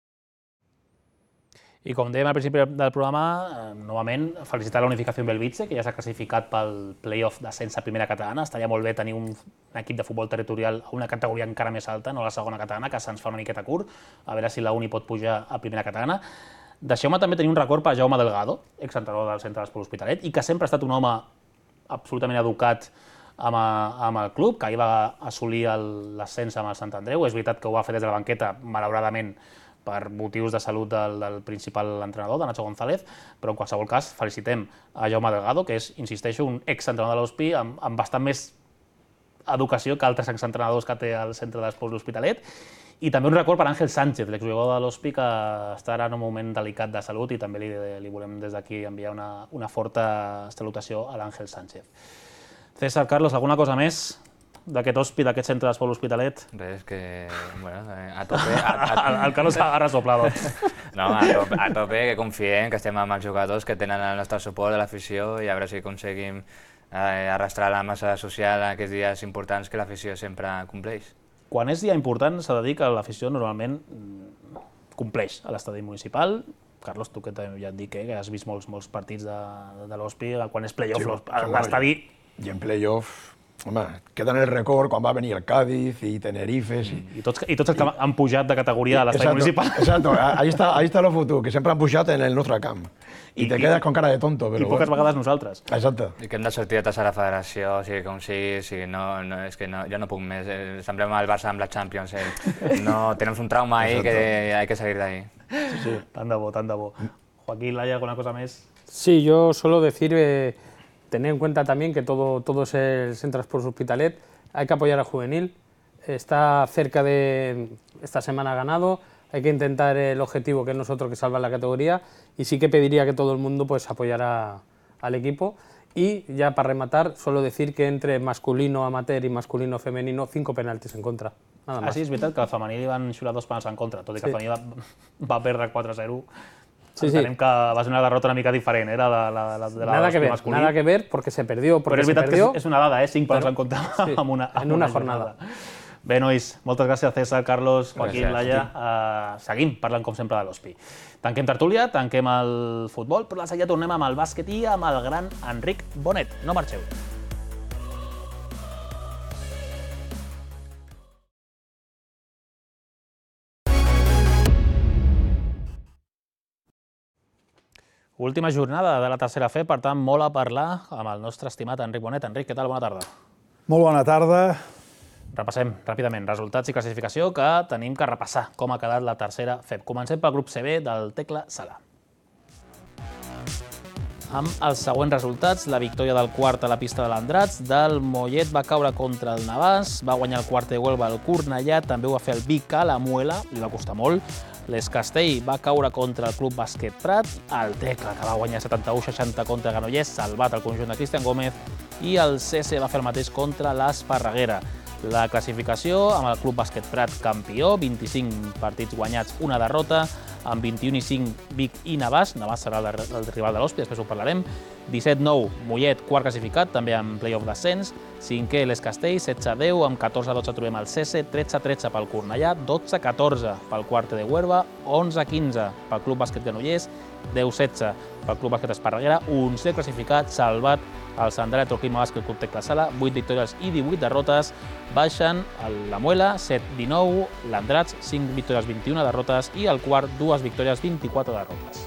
I com dèiem al principi del programa, eh, novament felicitar la Unificació Belvitge, que ja s'ha classificat pel play-off d'ascens a primera catalana. Estaria molt bé tenir un, un equip de futbol territorial a una categoria encara més alta, no la segona catalana, que se'ns fa una miqueta curt, a veure si la Uni pot pujar a primera catalana. Deixeu-me també tenir un record per Jaume Delgado, exentrenador del Centre d'Esport Hospitalet, i que sempre ha estat un home absolutament educat amb, a, amb el club, que ahir va assolir l'ascens amb el Sant Andreu. És veritat que ho va fer des de la banqueta, malauradament, per motius de salut del, del principal entrenador, de Nacho González, però en qualsevol cas felicitem a Jaume Delgado, que és, insisteixo, un exentrenador de l'Hospi amb, amb bastant més educació que altres exentrenadors que té el Centre d'Esports L'Hospitalet. I també un record per Àngel Sánchez, l'exjugador de l'Hospi, que està ara en un moment delicat de salut, i també li, li volem des d'aquí enviar una, una forta salutació a l'Àngel Sánchez. César, Carlos, alguna cosa més d'aquest Hospi, d'aquest Centre d'Esport L'Hospitalet? Res, que... bueno, a tope... A, a... el Carlos ha ressoplado. No, a tope, a tope, que confiem, que estem amb els jugadors, que tenen el nostre suport de l'afició, i a veure si aconseguim eh, arrastrar la massa social en aquests dies importants que l'afició sempre compleix. Quan és dia important s'ha de dir que l'afició normalment compleix a l'estadi municipal. Carlos, tu que ja et dic eh, que has vist molts, molts partits de, de l'Hospi, quan és play-off, sí, l'estadi... I en play-off, home, queda en el record quan va venir el Cádiz i Tenerife... I, I, tots, i tots els que han pujat de categoria a l'estadi municipal. Exacto, ahí está, ahí está lo futur, que sempre han pujat en el nostre camp. I, I te quedes con cara de tonto. Però I poques bueno. vegades nosaltres. Exacte. I que hem de sortir a la federació, o sigui, com sigui, o sigui, no, no, és que no, jo no puc més. Eh, semblem el Barça amb la Champions. Eh. No, tenemos un trauma ahí que hay que salir de ahí. Sí, sí. Tant de bo, tant de bo. Joaquín, Laia, ¿alguna cosa més? Sí, yo solo decir, eh, tener en cuenta también que todo, todo es el Centre d'Esports Hospitalet, hay que apoyar al juvenil, está cerca de, esta semana ha ganado, hay que intentar el objetivo que es nosotros, que salvar la categoría, y sí que pediría que todo el mundo pues apoyara al equipo. Y ya para rematar, solo decir que entre masculino amateur y masculino femenino, cinco penaltis en contra. Nada más. Ah, sí, és veritat que al femení li van xular dos penals en contra, tot i que sí. El femení va, va perdre quatre a zero. Entenem que va ser una derrota una mica diferent, era de la de Nada que ver, masculí. nada que ver, porque se perdió, porque Però és se veritat perdió. que és una dada, eh? cinc punts Bueno, en compte sí, amb una, amb en una jornada. Bé, nois, moltes gràcies, César, Carlos, Joaquín, Gràcies. Laia. Uh, seguim parlant, com sempre, de l'O S P I. Tanquem tertúlia, tanquem el futbol, però de seguida tornem amb el bàsquet i amb el gran Enric Bonet. No marxeu. Última jornada de la tercera F, per tant, molt a parlar amb el nostre estimat Enric Bonet. Enric, què tal? Bona tarda. Molt bona tarda. Repassem ràpidament resultats i classificació que tenim que repassar com ha quedat la tercera F E P. Comencem pel grup C B del Tecla Sala. Amb els següents resultats, la victòria del quart a la pista de l'Andrats, del Mollet va caure contra el Navàs, va guanyar el quart de Huelva el Cornellà, també ho va fer el Vic a la Muela, li va costar molt. L'Es Castell va caure contra el Club Bàsquet Prat, el Tecla, que va guanyar setanta-u seixanta contra Granollers, salvat el conjunt de Cristian Gómez, i el C S va fer el mateix contra l'Esparreguera. La classificació amb el Club Bàsquet Prat campió, vint-i-cinc partits guanyats, una derrota, amb vint-i-un i cinc Vic i Navàs, Navàs serà el, el rival de l'O S P I, després ho parlarem, disset nou Mollet, quart classificat, també amb play-off d'ascens, cinquè l'Es Castell, setze deu, amb catorze dotze trobem el C S, tretze tretze pel Cornellà, dotze catorze pel quart de Huelva, onze quinze pel Club Bàsquet Granollers, deu setze pel Club Bàsquet Esparreguera, onzè classificat, salvat el Sant Andreu Clima Bàsquet Club Tecla Sala, vuit victòries i divuit derrotes, baixen la Muela, set dinou, l'Andrats, cinc victòries, vint-i-una derrotes, i el quart, dues victòries, vint-i-quatre derrotes.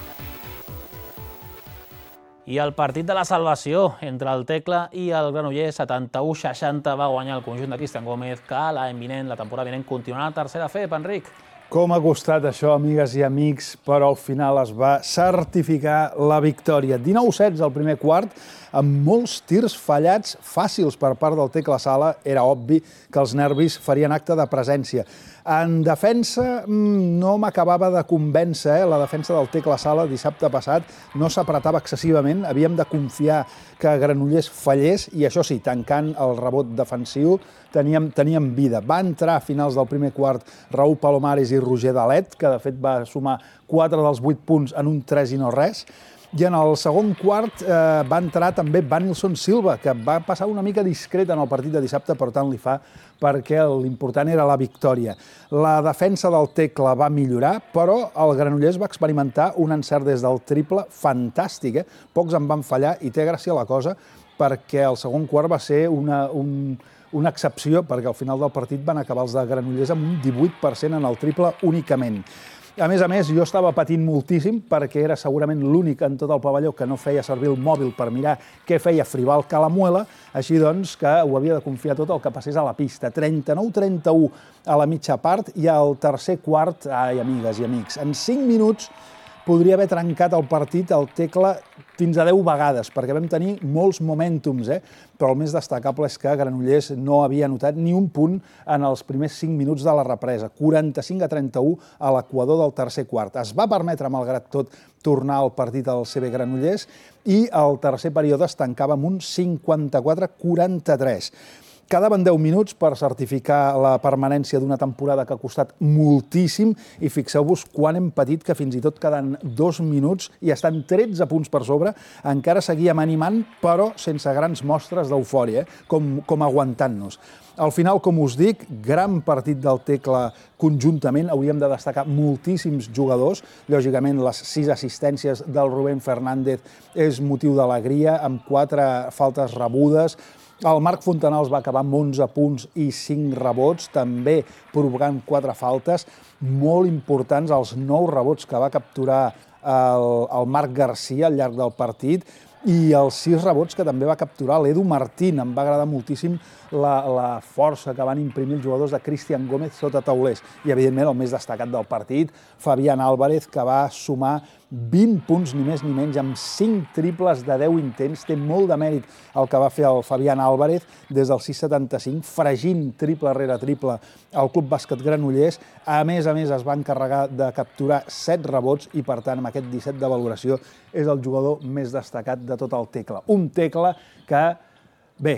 I el partit de la salvació entre el Tecla i el Granollers, setanta-u seixanta, va guanyar el conjunt de Cristian Gómez, que l'any vinent, la temporada vinent, continuarà la tercera F E P, Enric. Com ha costat això, amigues i amics, però al final es va certificar la victòria. dinou setze al primer quart, amb molts tirs fallats fàcils per part del Tecla Sala. Era obvi que els nervis farien acte de presència. En defensa no m'acabava de convèncer, eh? La defensa del Tecla Sala dissabte passat no s'apretava excessivament. Havíem de confiar que Granollers fallés i, això sí, tancant el rebot defensiu, teníem, teníem vida. Va entrar a finals del primer quart Raúl Palomares i Roger Dalet, que de fet va sumar quatre dels vuit punts en un tres i no res. I en el segon quart eh, va entrar també Vanilson Silva, que va passar una mica discret en el partit de dissabte, per tant li fa, perquè l'important era la victòria. La defensa del Tecla va millorar, però el Granollers va experimentar un encert des del triple fantàstic. Eh? Pocs en van fallar i té gràcia la cosa, perquè el segon quart va ser una, un, una excepció, perquè al final del partit van acabar els de Granollers amb un divuit per cent en el triple únicament. A més a més, jo estava patint moltíssim perquè era segurament l'únic en tot el pavelló que no feia servir el mòbil per mirar què feia Frival Calamuela, així doncs que ho havia de confiar tot el que passés a la pista. trenta-nou trenta-u a la mitja part i al tercer quart, ai, amigues i amics, en cinc minuts podria haver trencat el partit el Tecla fins a deu vegades, perquè vam tenir molts momentums, eh? Però el més destacable és que Granollers no havia anotat ni un punt en els primers cinc minuts de la represa, quaranta-cinc a trenta-u a l'equador del tercer quart. Es va permetre, malgrat tot, tornar al partit al C B Granollers i el tercer període es tancava amb un cinquanta-quatre quaranta-tres. Quedaven deu minuts per certificar la permanència d'una temporada que ha costat moltíssim i fixeu-vos quan hem patit que fins i tot quedant dos minuts i estan tretze punts per sobre, encara seguíem animant, però sense grans mostres d'eufòria, eh? com, com aguantant-nos. Al final, com us dic, gran partit del Tecla conjuntament, hauríem de destacar moltíssims jugadors, lògicament les sis assistències del Rubén Fernández és motiu d'alegria, amb quatre faltes rebudes. El Marc Fontanals va acabar amb onze punts i cinc rebots, també provocant quatre faltes molt importants, els nou rebots que va capturar el, el Marc Garcia al llarg del partit i els sis rebots que també va capturar l'Edu Martín. Em va agradar moltíssim la, la força que van imprimir els jugadors de Cristian Gómez sota taulers. I, evidentment, el més destacat del partit, Fabián Álvarez, que va sumar vint punts, ni més ni menys, amb cinc triples de deu intents. Té molt de mèrit el que va fer el Fabián Álvarez des del sis setanta-cinc, fregint triple rere triple al Club Bàsquet Granollers. A més a més, es va encarregar de capturar set rebots i, per tant, amb aquest disset de valoració, és el jugador més destacat de tot el Tecla. Un Tecla que, bé,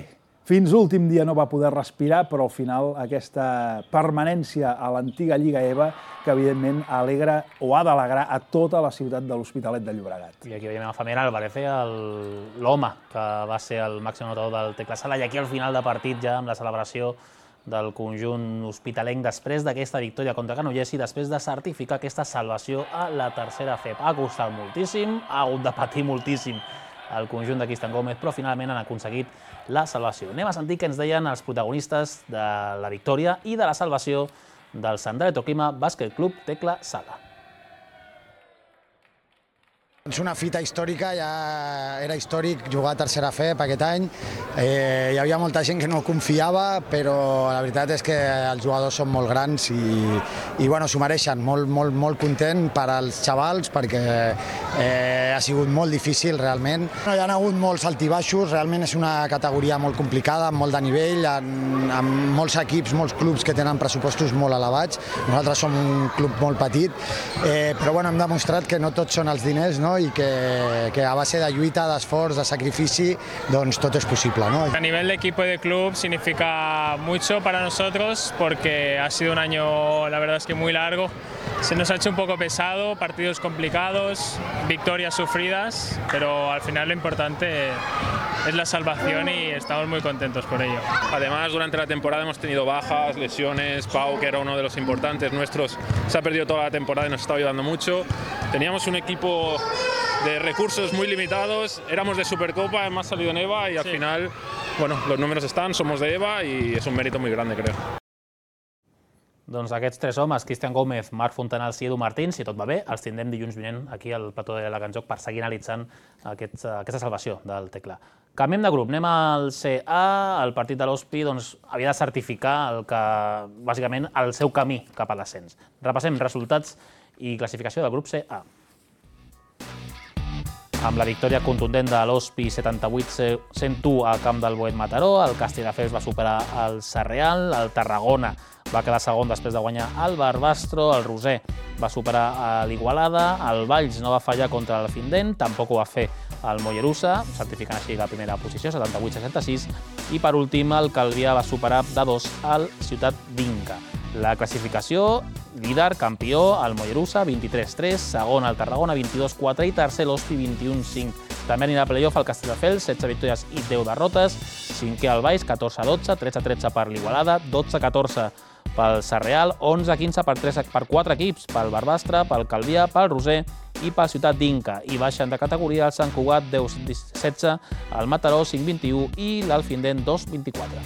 Fins l'últim dia no va poder respirar, però al final aquesta permanència a l'antiga Lliga E V A que evidentment alegra o ha d'alegrar a tota la ciutat de l'Hospitalet de Llobregat. I aquí veiem a Famera Álvarez, l'home que va ser el màxim anotador del Tecla Sala, i aquí al final de partit ja amb la celebració del conjunt hospitalenc després d'aquesta victòria contra Granollers i després de certificar aquesta salvació a la tercera F E P. Ha costat moltíssim, ha hagut de patir moltíssim el conjunt de Cristian Gómez, però finalment han aconseguit la salvació. Anem a sentir què ens deien els protagonistes de la victòria i de la salvació del Sant Andreu Toclima Bàsquet Club Tecla Sala. És una fita històrica, ja era històric jugar a tercera F E P aquest any. Eh, hi havia molta gent que no confiava, però la veritat és que els jugadors són molt grans i, i bueno, s'ho mereixen. Molt, molt, molt content per als xavals perquè eh, ha sigut molt difícil realment. No, hi ha hagut molts altibaixos, realment és una categoria molt complicada, amb molt de nivell, amb, amb molts equips, molts clubs que tenen pressupostos molt elevats. Nosaltres som un club molt petit, eh, però bueno, hem demostrat que no tots són els diners, no? Y que, que a base de lluita, d'esforç, de sacrifici, doncs tot es posible, ¿no? A nivel de equipo y de club significa mucho para nosotros porque ha sido un año, la verdad es que muy largo. Se nos ha hecho un poco pesado, partidos complicados, victorias sufridas, pero al final lo importante es la salvación y estamos muy contentos por ello. Además, durante la temporada hemos tenido bajas, lesiones. Pau, que era uno de los importantes nuestros, se ha perdido toda la temporada y nos está ayudando mucho. Teníamos un equipo de recursos muy limitados, éramos de Supercopa, hemos salido en E V A y al sí. final, bueno, los números están, somos de E V A y es un mérito muy grande, creo. Doncs aquests tres homes, Cristian Gómez, Marc Fontanals i Edu Martín, si tot va bé, els tindrem dilluns vinent aquí al plató de la Can Joc per seguir analitzant aquest, aquesta salvació del Tecla. Canviem de grup, anem al C A. El partit de l'Hospi doncs, havia de certificar el que, bàsicament el seu camí cap a l'ascens. Repassem resultats i classificació del grup C A. Amb la victòria contundent de l'Hospi setanta-vuit a cent u al camp del Boet Mataró, el Castelldefels va superar el Sarreal, el Tarragona va quedar segon després de guanyar el Barbastro, el Roser va superar l'Igualada, el Valls no va fallar contra el Findent, tampoc ho va fer el Mollerussa, certificant així la primera posició, setanta-vuit a seixanta-sis, i per últim el Calvià va superar de dos al Ciutat d'Inca. La classificació, líder, campió, el Mollerussa, vint-i-tres a tres, segon el Tarragona, vint-i-dos a quatre i tercer l'Hospi, vint-i-un a cinc. També anirà a playoff el Castelldefels, setze victòries i deu derrotes, cinquè el Valls, catorze a dotze, tretze a tretze per l'Igualada, dotze a catorze pel Sarreal, onze a quinze per quatre equips, pel Barbastre, pel Calvià, pel Roser i pel Ciutat d'Inca. I baixen de categoria el Sant Cugat, deu a setze, el Mataró, cinc a vint-i-u i l'Alfindent, dos a vint-i-quatre.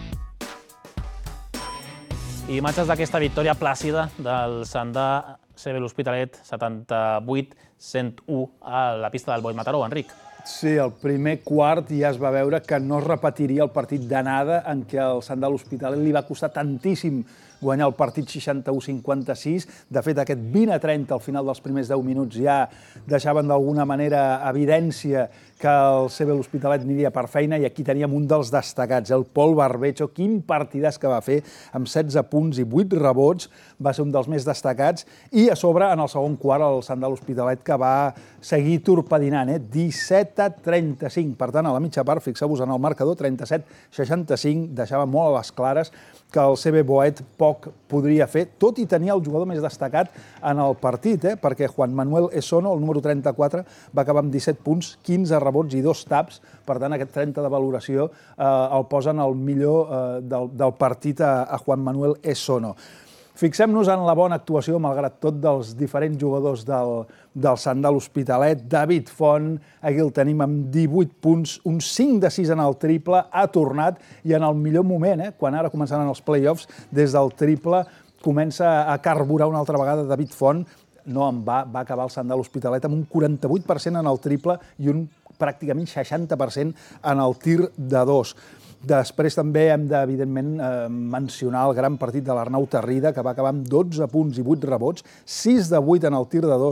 I imatges d'aquesta victòria plàcida del Sandà C B l'Hospitalet, setanta-vuit a cent u a la pista del Boet Mataró. Enric. Sí, el primer quart ja es va veure que no es repetiria el partit d'anada en què el Sandà l'Hospitalet li va costar tantíssim guanyar el partit seixanta-u a cinquanta-sis. De fet, aquest vint a trenta al final dels primers deu minuts ja deixaven d'alguna manera evidència que el C B l'Hospitalet aniria per feina i aquí teníem un dels destacats, el Pol Barbecho. Quin partidàs que va fer, amb setze punts i vuit rebots, va ser un dels més destacats. I a sobre, en el segon quart, el Sandà l'Hospitalet que va seguir torpedinant, eh? disset a trenta-cinc. Per tant, a la mitja part, fixeu-vos en el marcador, trenta-set a seixanta-cinc, deixava molt a les clares que el C B Boet poc podria fer, tot i tenir el jugador més destacat en el partit, eh? perquè Juan Manuel Esono, el número trenta-quatre, va acabar amb disset punts, quinze rebots i dos taps, per tant aquest trenta de valoració eh, el posen el millor eh, del, del partit a, a Juan Manuel Esono. Fixem-nos en la bona actuació, malgrat tot, dels diferents jugadors del, del Sandà l'Hospitalet. David Font, aquí el tenim amb divuit punts, un cinc de sis en el triple, ha tornat i en el millor moment, eh, quan ara començaran els play-offs, des del triple comença a carburar una altra vegada David Font. No en va, va acabar el Sandà l'Hospitalet amb un quaranta-vuit per cent en el triple i un pràcticament seixanta per cent en el tir de dos. Després també hem de, evidentment, eh, mencionar el gran partit de l'Arnau Tarrida, que va acabar amb dotze punts i vuit rebots, sis de vuit en el tir de dos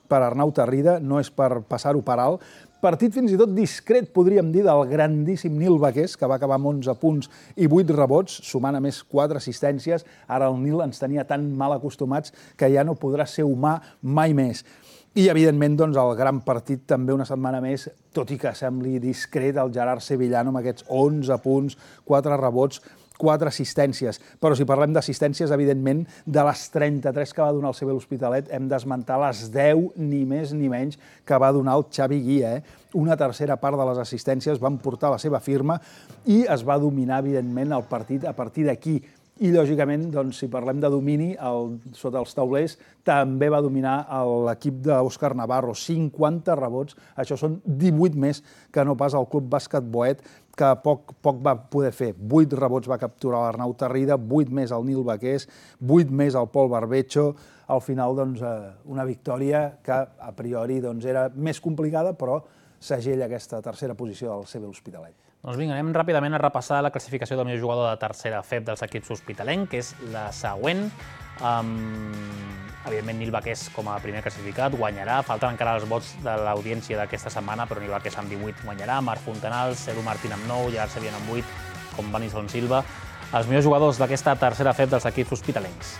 per Arnau Tarrida, no és per passar-ho per alt. Partit fins i tot discret, podríem dir, del grandíssim Nil Baqués, que va acabar amb onze punts i vuit rebots, sumant a més quatre assistències. Ara el Nil ens tenia tan mal acostumats que ja no podrà ser humà mai més. I, evidentment, doncs, el gran partit també una setmana més, tot i que sembli discret, el Gerard Sevillano amb aquests onze punts, quatre rebots, quatre assistències. Però si parlem d'assistències, evidentment, de les trenta-tres que va donar el C B l'Hospitalet, hem d'esmentar les deu, ni més ni menys, que va donar el Xavi Guia. Una tercera part de les assistències van portar la seva firma i es va dominar, evidentment, el partit a partir d'aquí. I, lògicament, doncs, si parlem de domini, el, sota els taulers també va dominar l'equip d'Òscar Navarro, cinquanta rebots, això són divuit més que no pas el Club Bàsquet Boet, que poc, poc va poder fer. vuit rebots va capturar l'Arnau Tarrida, vuit més el Nil Baqués, vuit més el Pol Barbecho. Al final, doncs, una victòria que, a priori, doncs, era més complicada, però segella aquesta tercera posició del C B l'Hospitalet. Doncs vinga, anem ràpidament a repassar la classificació del millor jugador de tercera F E B dels equips hospitalencs, que és la següent. Um, evidentment, Nil Baqués com a primer classificat guanyarà. Falten encara els vots de l'audiència d'aquesta setmana, però Nil Baqués amb divuit guanyarà. Marc Fontanals, Edu Martín amb nou, Gerard Sevillano amb vuit, com Vanison Silva. Els millors jugadors d'aquesta tercera F E B dels equips hospitalencs.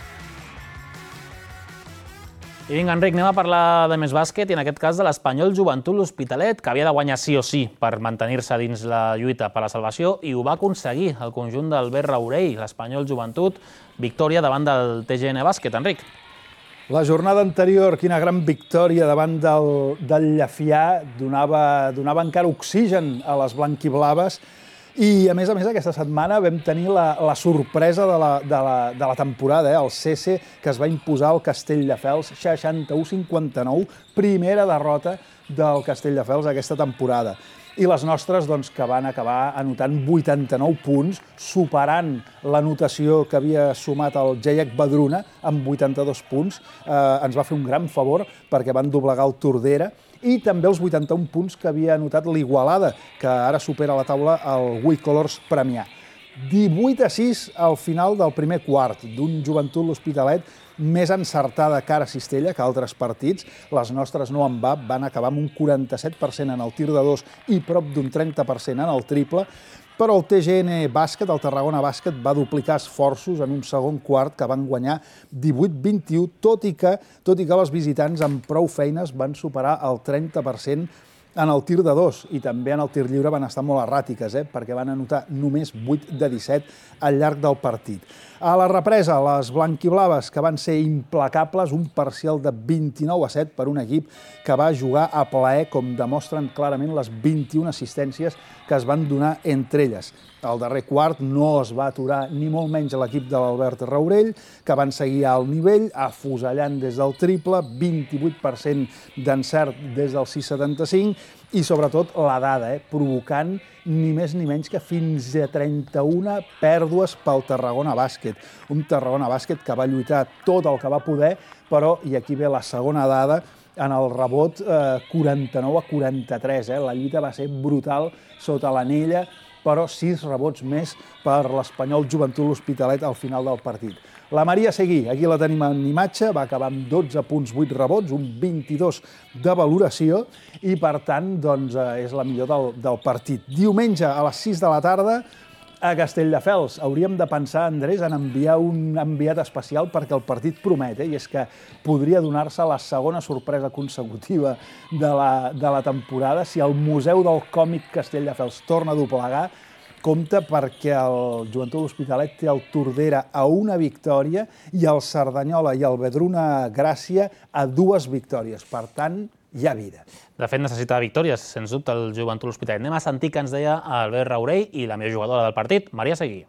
I vinga, Enric, anem a parlar de més bàsquet i en aquest cas de l'Espanyol Joventut l'Hospitalet, que havia de guanyar sí o sí per mantenir-se dins la lluita per la salvació i ho va aconseguir el conjunt d'Albert Raurell, l'Espanyol Joventut, victòria davant del T G N Bàsquet. Enric. La jornada anterior, quina gran victòria davant del, del Llefià, donava, donava encara oxigen a les blanquiblaves. I, a més a més, aquesta setmana vam tenir la, la sorpresa de la, de la, de la temporada, eh? El C S, que es va imposar al Castelldefels seixanta-u a cinquanta-nou, primera derrota del Castelldefels aquesta temporada. I les nostres, doncs, que van acabar anotant vuitanta-nou punts, superant l'anotació que havia sumat el Jaiec Badruna amb vuitanta-dos punts. Eh, ens va fer un gran favor perquè van doblegar el Tordera, i també els vuitanta-un punts que havia anotat l'Igualada, que ara supera a la taula el We Colors Premià. divuit a sis al final del primer quart, d'un Joventut l'Hospitalet més encertada cara a Cistella que altres partits. Les nostres no en va, van acabar amb un quaranta-set per cent en el tir de dos i prop d'un trenta per cent en el triple, però el T G N Bàsquet, el Tarragona Bàsquet, va duplicar esforços en un segon quart que van guanyar divuit a vint-i-u, tot i que, tot i que els visitants amb prou feines van superar el trenta per cent en el tir de dos i també en el tir lliure van estar molt erràtiques, eh? perquè van anotar només vuit de disset al llarg del partit. A la represa, les blanquiblaves, que van ser implacables, un parcial de vint-i-nou a set per un equip que va jugar a plaer, com demostren clarament les vint-i-una assistències que es van donar entre elles. Al darrer quart no es va aturar ni molt menys l'equip de l'Albert Raurell, que van seguir al nivell, afusellant des del triple, vint-i-vuit per cent d'encert des del sis coma setanta-cinc, i sobretot la dada, eh, provocant ni més ni menys que fins a trenta-una pèrdues pel Tarragona Bàsquet. Un Tarragona Bàsquet que va lluitar tot el que va poder, però, i aquí ve la segona dada, en el rebot eh, quaranta-nou a quaranta-tres. Eh? La lluita va ser brutal sota l'anella, però sis rebots més per l'Espanyol Joventut l'Hospitalet al final del partit. La Maria Seguí, aquí la tenim en imatge, va acabar amb dotze punts, vuit rebots, un vint-i-dos de valoració i, per tant, doncs, és la millor del, del partit. Diumenge a les sis de la tarda a Castelldefels. Hauríem de pensar, Andrés, en enviar un enviat especial perquè el partit promet, eh? I és que podria donar-se la segona sorpresa consecutiva de la, de la temporada si el Museu del Còmic Castelldefels torna a doblegar. Compte perquè el Joventut l'Hospitalet té el Tordera a una victòria i el Cerdanyola i el Vedruna Gràcia a dues victòries. Per tant, hi ha vida. De fet, necessita victòries, sens dubte, el Joventut l'Hospitalet. Anem a sentir que ens deia Albert Raurell i la millor jugadora del partit, Maria Seguí.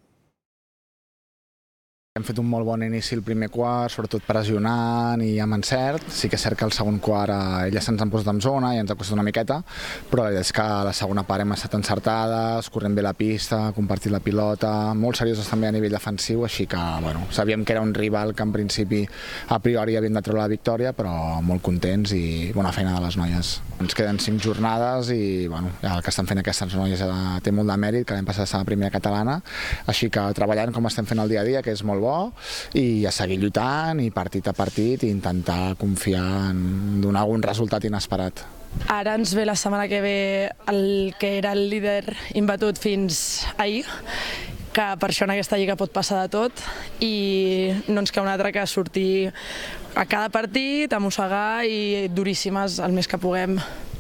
Hem fet un molt bon inici el primer quart, sobretot pressionant i amb encert. Sí que és cert que el segon quart eh, elles ens han posat en zona i ens ha costat una miqueta, però és que a la segona part hem estat encertades, corrent bé la pista, compartint la pilota, molt serioses també a nivell defensiu, així que bueno, sabíem que era un rival que en principi a priori havien de treure la victòria, però molt contents i bona feina de les noies. Ens queden cinc jornades i bueno, el que estan fent aquestes noies té molt de mèrit, que l'any passat estava a primera catalana, així que treballant com estem fent el dia a dia, que és molt molt bo, i a seguir lluitant i partit a partit i intentar confiar en donar algun resultat inesperat. Ara ens ve la setmana que ve el que era el líder imbatut fins ahir, que per això en aquesta lliga pot passar de tot, i no ens queda una altra que sortir a cada partit, a mossegar i duríssimes el més que puguem.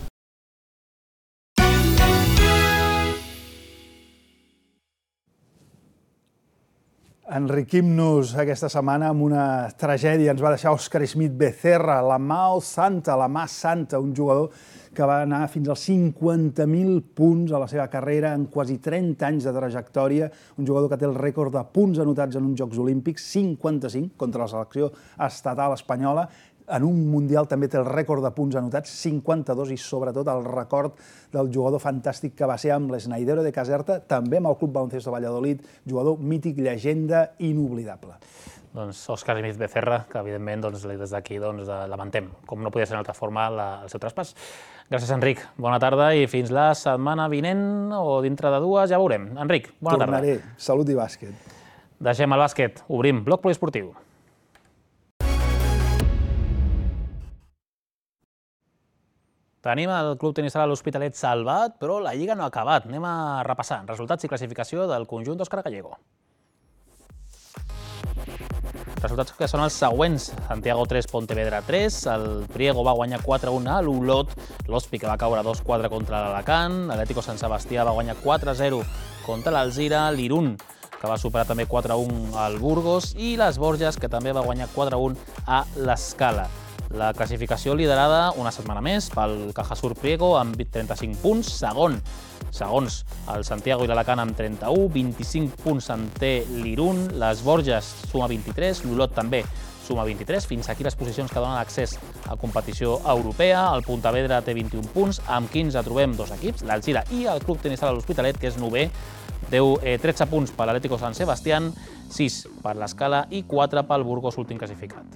Enriquim-nos aquesta setmana amb una tragèdia. Ens va deixar Óscar Schmidt Becerra, la Mao Santa, la mà santa, un jugador que va anar fins als cinquanta mil punts a la seva carrera en quasi trenta anys de trajectòria, un jugador que té el rècord de punts anotats en uns Jocs Olímpics, cinquanta-cinc contra la selecció estatal espanyola. En un Mundial també té el rècord de punts anotats, cinquanta-dos, i sobretot el record del jugador fantàstic que va ser amb l'Snaidero de Caserta, també amb el Club Baloncesto Valladolid, jugador mític, llegenda, inoblidable. Doncs Óscar Schmidt Becerra, que evidentment des d'aquí lamentem, com no podia ser d'una altra forma, el seu traspàs. Gràcies, Enric. Bona tarda i fins la setmana vinent o dintre de dues, ja veurem. Enric, bona tarda. Tornaré. Salut i bàsquet. Deixem el bàsquet. Obrim bloc poliesportiu. Tenim el Club Tenis Sala l'Hospitalet salvat, però la Lliga no ha acabat. Anem a repassar resultats i classificació del conjunt d'Òscar Gallego. Resultats que són els següents. Santiago tres, Pontevedra tres, el Priego va guanyar quatre a un a l'Olot, l'Hospi que va caure dos a quatre contra l'Alacant, l'Atlético Sant Sebastià va guanyar quatre a zero contra l'Alzira, l'Irún que va superar també quatre a un al Burgos i les Borges que també va guanyar quatre a un a l'Escala. La classificació liderada una setmana més pel Cajasur Priego amb trenta-cinc punts, segon, segons el Santiago i l'Alacant amb trenta-u, vint-i-cinc punts en té l'Irún, les Borges suma vint-i-tres, l'Olot també suma vint-i-tres, fins aquí les posicions que donen accés a competició europea. El Pontevedra té vint-i-un punts, amb quinze trobem dos equips, l'Alzira i el Club Tenis Sala l'Hospitalet, que és novè, tretze punts per l'Atlético Sant Sebastián, sis per l'Escala i quatre pel Burgos, últim classificat.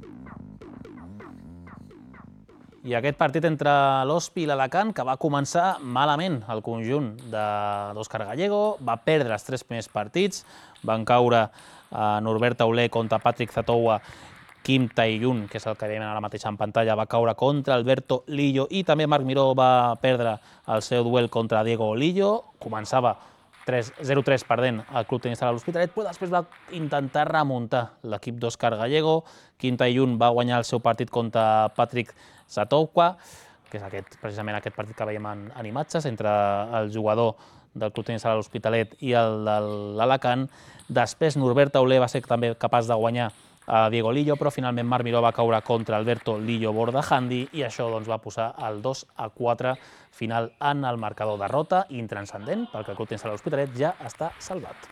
I aquest partit entre l'Hospi i l'Alacant, que va començar malament el conjunt d'Òscar Gallego, va perdre els tres primers partits, van caure a Norbert Tauler contra Patrick Zatoua, Kim Tae-yun, que és el que veiem ara mateix en pantalla, va caure contra Alberto Lillo i també Marc Miró va perdre el seu duel contra Diego Lillo. Començava zero a tres perdent el Club Tenis Sala l'Hospitalet, però després va intentar remuntar l'equip d'Òscar Gallego. Kim Tae-yun va guanyar el seu partit contra Patrick Zatoua, que és aquest, precisament aquest partit que veiem en, en imatges, entre el jugador del Club Tenis Sala l'Hospitalet i el de l'Alacant. Després Norbert Tauler va ser també capaç de guanyar a Diego Lillo, però finalment Marc Miró va caure contra Alberto Lillo Bordahandi i això doncs, va posar el dos a quatre final en el marcador. Derrota intranscendent, perquè el Club Tenis Sala l'Hospitalet ja està salvat.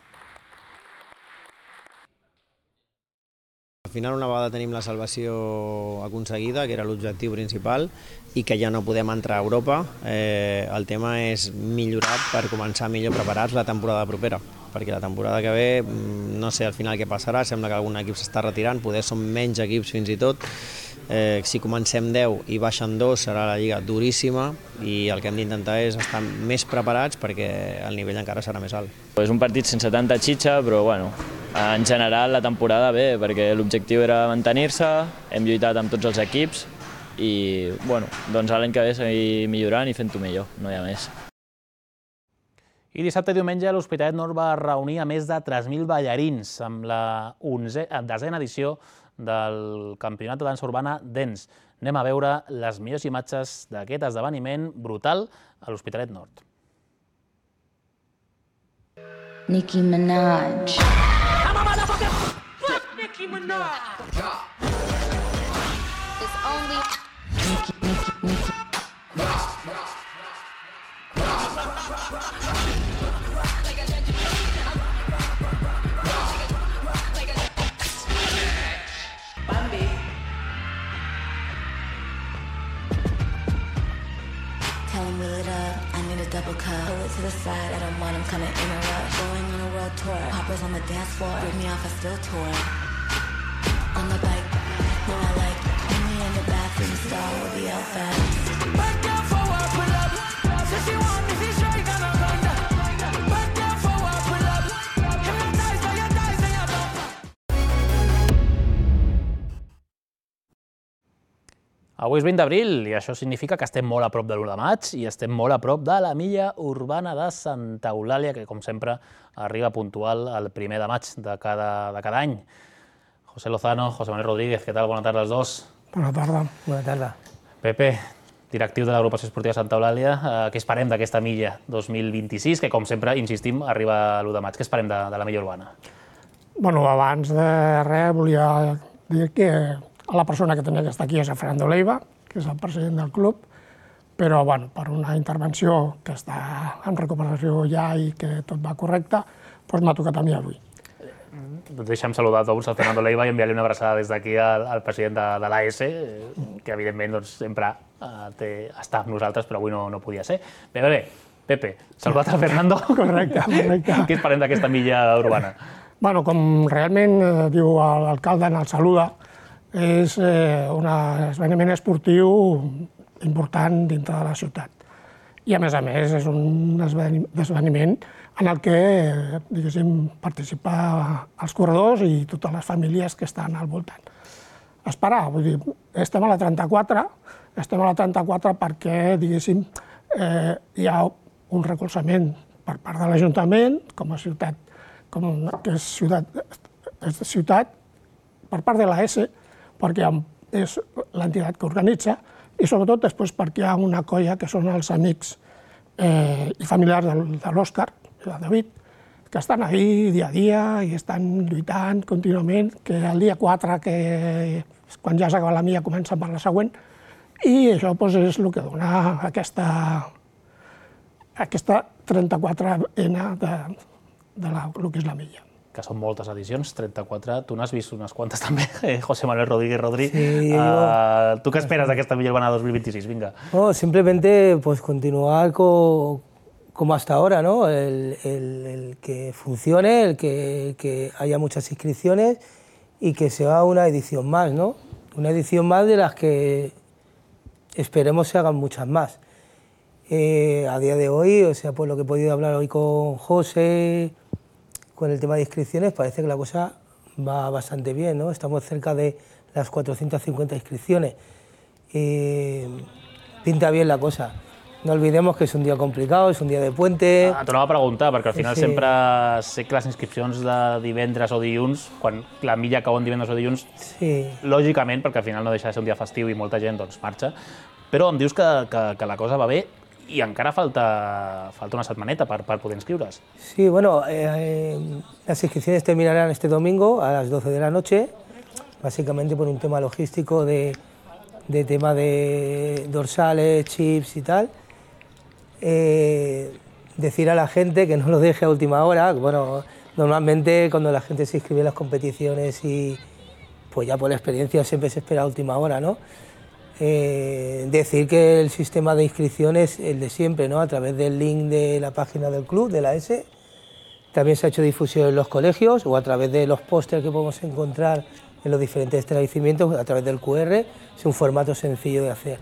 Al final, una vegada tenim la salvació aconseguida, que era l'objectiu principal, i que ja no podem entrar a Europa, eh, el tema és millorar per començar millor preparats la temporada propera. Perquè la temporada que ve, no sé al final què passarà, sembla que algun equip s'està retirant, poder són menys equips fins i tot. Eh, si comencem deu i baixen dos serà la lliga duríssima i el que hem d'intentar és estar més preparats perquè el nivell encara serà més alt. És un partit sense tanta xitxa, però bueno, en general la temporada bé, perquè l'objectiu era mantenir-se, hem lluitat amb tots els equips i bueno, doncs l'any que ve seguir millorant i fent-ho millor, no hi ha més. I dissabte i diumenge l'Hospitalet Nord va reunir a més de tres mil ballarins amb la desena edició del Campionat de Dansa Urbana Dance. Anem a veure les millors imatges d'aquest esdeveniment brutal a l'Hospitalet Nord. Nicki Minaj. I'm a motherfucker. Fuck Nicki Minaj. It's only Nicki, Nicki, Nicki. Tell him wheel it up, I need a double cup. Pull it to the side, I don't want him coming in a rush. Going on a world tour, poppers on the dance floor. Rip me off, I still tour. On the bike, no I like. Meet me in the bathroom stall with the outfit. Back down forward, pull up. Says she want me, she's sure you gonna run. Back down forward, pull up. Hypnotize by your thighs and your bumper. Avui és vint d'abril i això significa que estem molt a prop de l'u de maig i estem molt a prop de la milla urbana de Santa Eulàlia, que com sempre arriba puntual el primer de maig de cada, de cada any. José Lozano, José Manuel Rodríguez, què tal? Bona tarda als dos. Bona tarda. Bona tarda. Pepe, directiu de l'Agrupació Esportiva Santa Eulàlia, eh, què esperem d'aquesta milla dos mil vint-i-sis, que com sempre, insistim, arriba l'u de maig. Què esperem de, de la milla urbana? Bueno, abans de res volia dir que la persona que tenia que estar aquí és el Fernando Leiva, que és el president del club, però bueno, per una intervenció que està en recuperació ja i que tot va correcte, doncs m'ha tocat a mi avui. Doncs deixa'm saludar a tots el Fernando Leiva i enviar-li una abraçada des d'aquí al, al president de, de l'A S, que evidentment doncs, sempre eh, té, està amb nosaltres, però avui no, no podia ser. Bé, bé, bé, Pepe, saludat al Fernando. Correcte, correcte. Què esperem d'aquesta milla urbana? Bueno, com realment eh, diu l'alcalde en el saluda, és eh, un esdeveniment esportiu important dintre de la ciutat. I a més a més és un esdeveniment en el que, diguéssim, participa els corredors i totes les famílies que estan al voltant. Esperar, vull dir, estem a la trenta-quatre, estem a la trenta-quatre perquè, diguéssim, eh, hi ha un recolzament per part de l'Ajuntament, com a ciutat, com que és ciutat, és ciutat, per part de l'A S, perquè és l'entitat que organitza, i sobretot després perquè hi ha una colla que són els amics eh, i familiars de, de l'Òscar, del David, que estan ahí dia a dia i estan lluitant contínuament, que el dia quatre, que quan ja s'acaba la milla, comencen per la següent, i això doncs, és el que dona aquesta, aquesta trenta-quatre ena de, de la, el que és la milla. Que són moltes edicions, trenta-quatre. Tu n'has vist unes quantes també, eh, José Manuel Rodríguez Rodri. Sí, uh, yo... ¿Tú qué esperas de esta milla urbana dos mil veintiséis? Venga. No, simplemente pues, continuar co, como hasta ahora, ¿no? El, el, el que funcione, el que, que haya muchas inscripciones y que sea una edición más, ¿no? Una edición más de las que esperemos se hagan muchas más. Eh, a día de hoy, o sea, pues lo que he podido hablar hoy con José, con el tema de inscripciones, parece que la cosa va bastante bien, ¿no? Estamos cerca de las cuatrocientas cincuenta inscripciones. Eh, pinta bien la cosa. No olvidemos que és un dia complicat, és un dia de puente... Ah, T'ho anava a preguntar, perquè al final sí. sempre sé que les inscripcions de divendres o dilluns, quan la milla cau en divendres o dilluns, sí. lògicament, perquè al final no deixa de ser un dia festiu i molta gent doncs, marxa, però em dius que, que, que la cosa va bé i encara falta, falta una setmaneta per, per poder inscriure's. Sí, bueno, eh, las inscripciones terminarán este domingo a las doce de la noche, básicamente por un tema logístico de, de tema de dorsales, chips y tal. Eh, decir a la gente que no lo deje a última hora. Bueno, normalmente cuando la gente se inscribe en las competiciones y pues ya por la experiencia siempre se espera a última hora, ¿no? Eh, decir que el sistema de inscripción es el de siempre, ¿no? A través del link de la página del club, de la S. También se ha hecho difusión en los colegios o a través de los pósters que podemos encontrar en los diferentes establecimientos, a través del cu erre. Es un formato sencillo de hacer.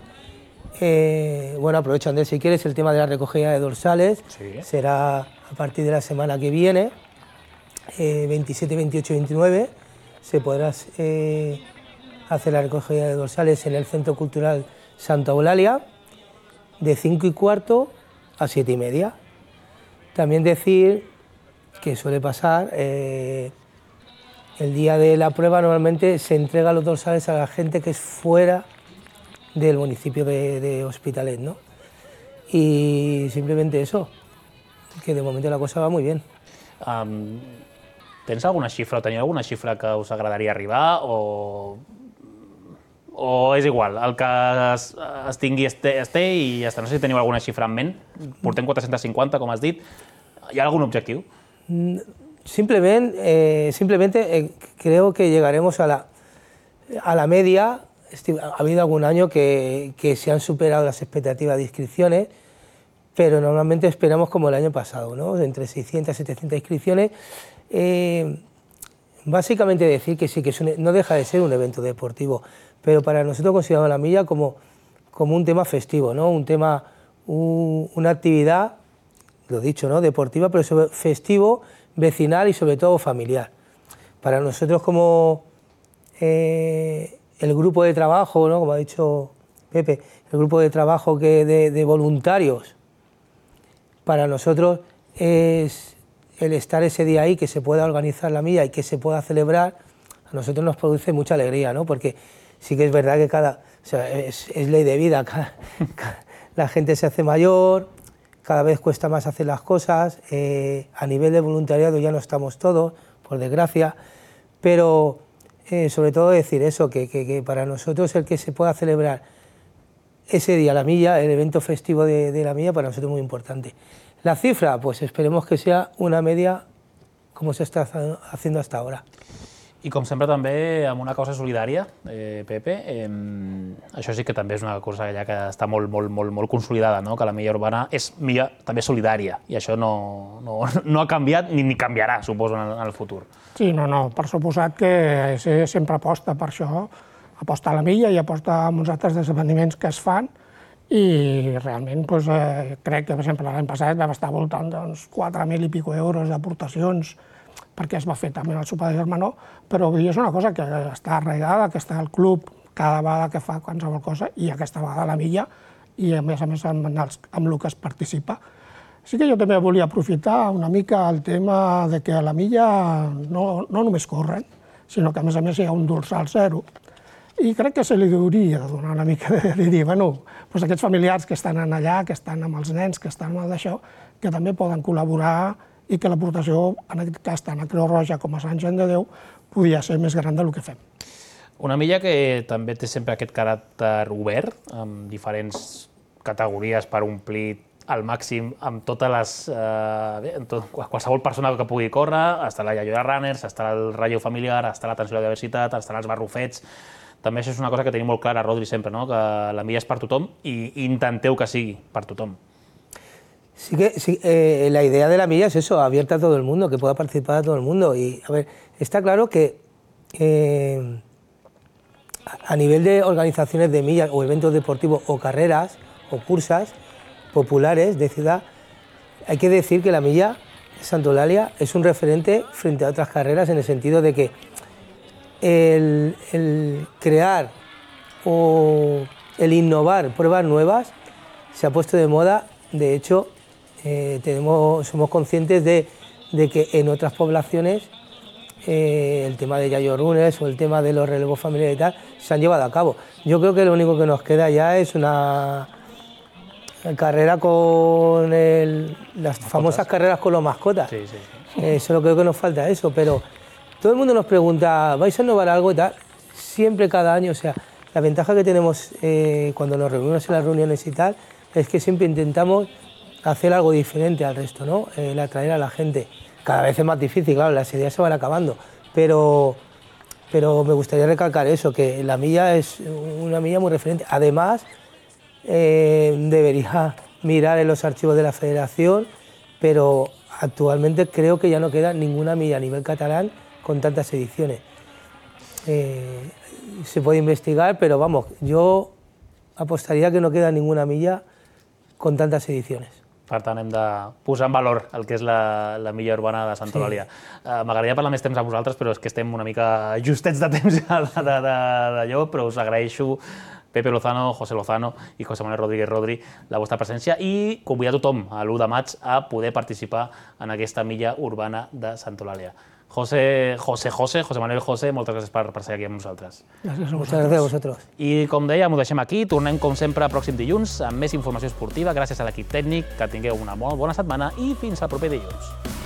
Eh, bueno, aprovecho, Andrés, si quieres, el tema de la recogida de dorsales. Sí. Será a partir de la semana que viene, eh, veintisiete, veintiocho y veintinueve. Se podrá eh, hacer la recogida de dorsales en el Centro Cultural Santa Eulàlia, de cinco y cuarto a siete y media. También decir que suele pasar, eh, el día de la prueba normalmente se entrega los dorsales a la gente que es fuera del municipio de, de Hospitalet, ¿no? Y simplemente eso, que de momento la cosa va muy bien. Um, tens alguna xifra o teniu alguna xifra que us agradaria arribar o, o és igual, el que es, es tingui es té, es té i ja està. No sé si teniu alguna xifra en ment, portem quatre-cents cinquanta, com has dit, hi ha algun objectiu? Simplemente, eh, simplemente eh, creo que llegaremos a la, a la media. Ha habido algún año que, que se han superado las expectativas de inscripciones, pero normalmente esperamos como el año pasado, ¿no? Entre seiscientas y setecientas inscripciones. Eh, básicamente decir que sí, que es un, no deja de ser un evento deportivo, pero para nosotros consideramos la milla como, como un tema festivo, ¿no? Un tema, un, una actividad, lo dicho, ¿no? Deportiva, pero sobre festivo, vecinal y sobre todo familiar. Para nosotros como... Eh, el grupo de trabajo, ¿no? Como ha dicho Pepe, el grupo de trabajo que de, de voluntarios, para nosotros es el estar ese día ahí, que se pueda organizar la milla y que se pueda celebrar, a nosotros nos produce mucha alegría, ¿no? Porque sí que es verdad que cada, o sea, es, es ley de vida, cada, cada, la gente se hace mayor, cada vez cuesta más hacer las cosas, eh, a nivel de voluntariado ya no estamos todos, por desgracia, pero eh, sobre todo decir eso, que, que, que para nosotros el que se pueda celebrar ese día la milla, el evento festivo de, de la milla, para nosotros es muy importante. La cifra, pues esperemos que sea una media como se està haciendo hasta ahora. I com sempre també amb una causa solidària, eh, Pepe, eh, això sí que també és una cosa ja que està molt, molt, molt, molt consolidada, no? Que la milla urbana és milla també solidària i això no, no, no ha canviat ni, ni canviarà, suposo, en el, en el futur. Sí, no, no, per suposat que se sempre aposta per això, aposta a la milla i aposta a uns altres esdeveniments que es fan i realment doncs, eh, crec que, per exemple, l'any passat vam estar voltant d'uns quatre mil i pico euros d'aportacions perquè es va fer també el sopar de germanor, però és una cosa que està arraigada, que està al club cada vegada que fa qualsevol cosa i aquesta vegada a la milla i a més a més amb, els, amb el que es participa. Sí que jo també volia aprofitar una mica el tema de que a la milla no, no només corren, sinó que a més a més hi ha un dorsal zero i crec que se li hauria de donar una mica de, de dir, bueno, doncs aquests familiars que estan allà, que estan amb els nens, que estan amb això, que també poden col·laborar i que l'aportació, en aquest cas, tant a Creu Roja com a Sant Joan de Déu, podia ser més gran del que fem. Una milla que també té sempre aquest caràcter obert, amb diferents categories per omplir al màxim amb totes les... Eh, tot, qualsevol persona que pugui córrer, estarà la Iaio de Runners, estarà el relleu familiar, estarà l'atenció a la diversitat, estaran els barrufets. També això és una cosa que tenim molt clara, Rodri, sempre, no? Que la milla és per tothom i intenteu que sigui per tothom. Sí que sí, eh, la idea de la milla es eso, abierta a todo el mundo, que pueda participar a todo el mundo. Y, a ver, está claro que eh, a nivel de organizaciones de millas o eventos deportivos o carreras o cursas populares de ciudad, hay que decir que la milla de Santa Eulalia es un referente frente a otras carreras en el sentido de que el, el crear o el innovar pruebas nuevas se ha puesto de moda. De hecho, eh, tenemos, somos conscientes de, de que en otras poblaciones eh, el tema de Iaio Runners o el tema de los relevos familiares y tal se han llevado a cabo. Yo creo que lo único que nos queda ya es una carrera con el, las mascotas. Famosas carreras con los mascotas. Sí, sí, sí. Eh, solo creo que nos falta eso, pero todo el mundo nos pregunta, ¿vais a innovar algo y tal? Siempre, cada año, o sea, la ventaja que tenemos eh, cuando nos reunimos en las reuniones y tal, es que siempre intentamos hacer algo diferente al resto, ¿no? El atraer a la gente. Cada vez es más difícil, claro, las ideas se van acabando, pero, pero me gustaría recalcar eso, que la milla es una milla muy referente. Además, eh, debería mirar en los archivos de la federación, pero actualmente creo que ya no queda ninguna milla a nivel catalán con tantas ediciones. Eh, se puede investigar, pero vamos, yo apostaría que no queda ninguna milla con tantas ediciones. Per tant, hem de posar en valor el que és la, la milla urbana de Santa Eulàlia. Sí. Uh, M'agradaria parlar més temps a vosaltres, però és que estem una mica justets de temps d'allò, però us agraeixo, Pepe Lozano, José Lozano i José Manuel Rodríguez Rodri, la vostra presència i convidar tothom a l'u de maig a poder participar en aquesta milla urbana de Santa Eulàlia. José, José, José, José Manuel José, moltes gràcies per, per ser aquí amb nosaltres. Gràcies a vosaltres. Gràcies a vosaltres. I com dèiem, ho deixem aquí. Tornem, com sempre, pròxim dilluns amb més informació esportiva gràcies a l'equip tècnic. Que tingueu una molt bona setmana i fins al proper dilluns.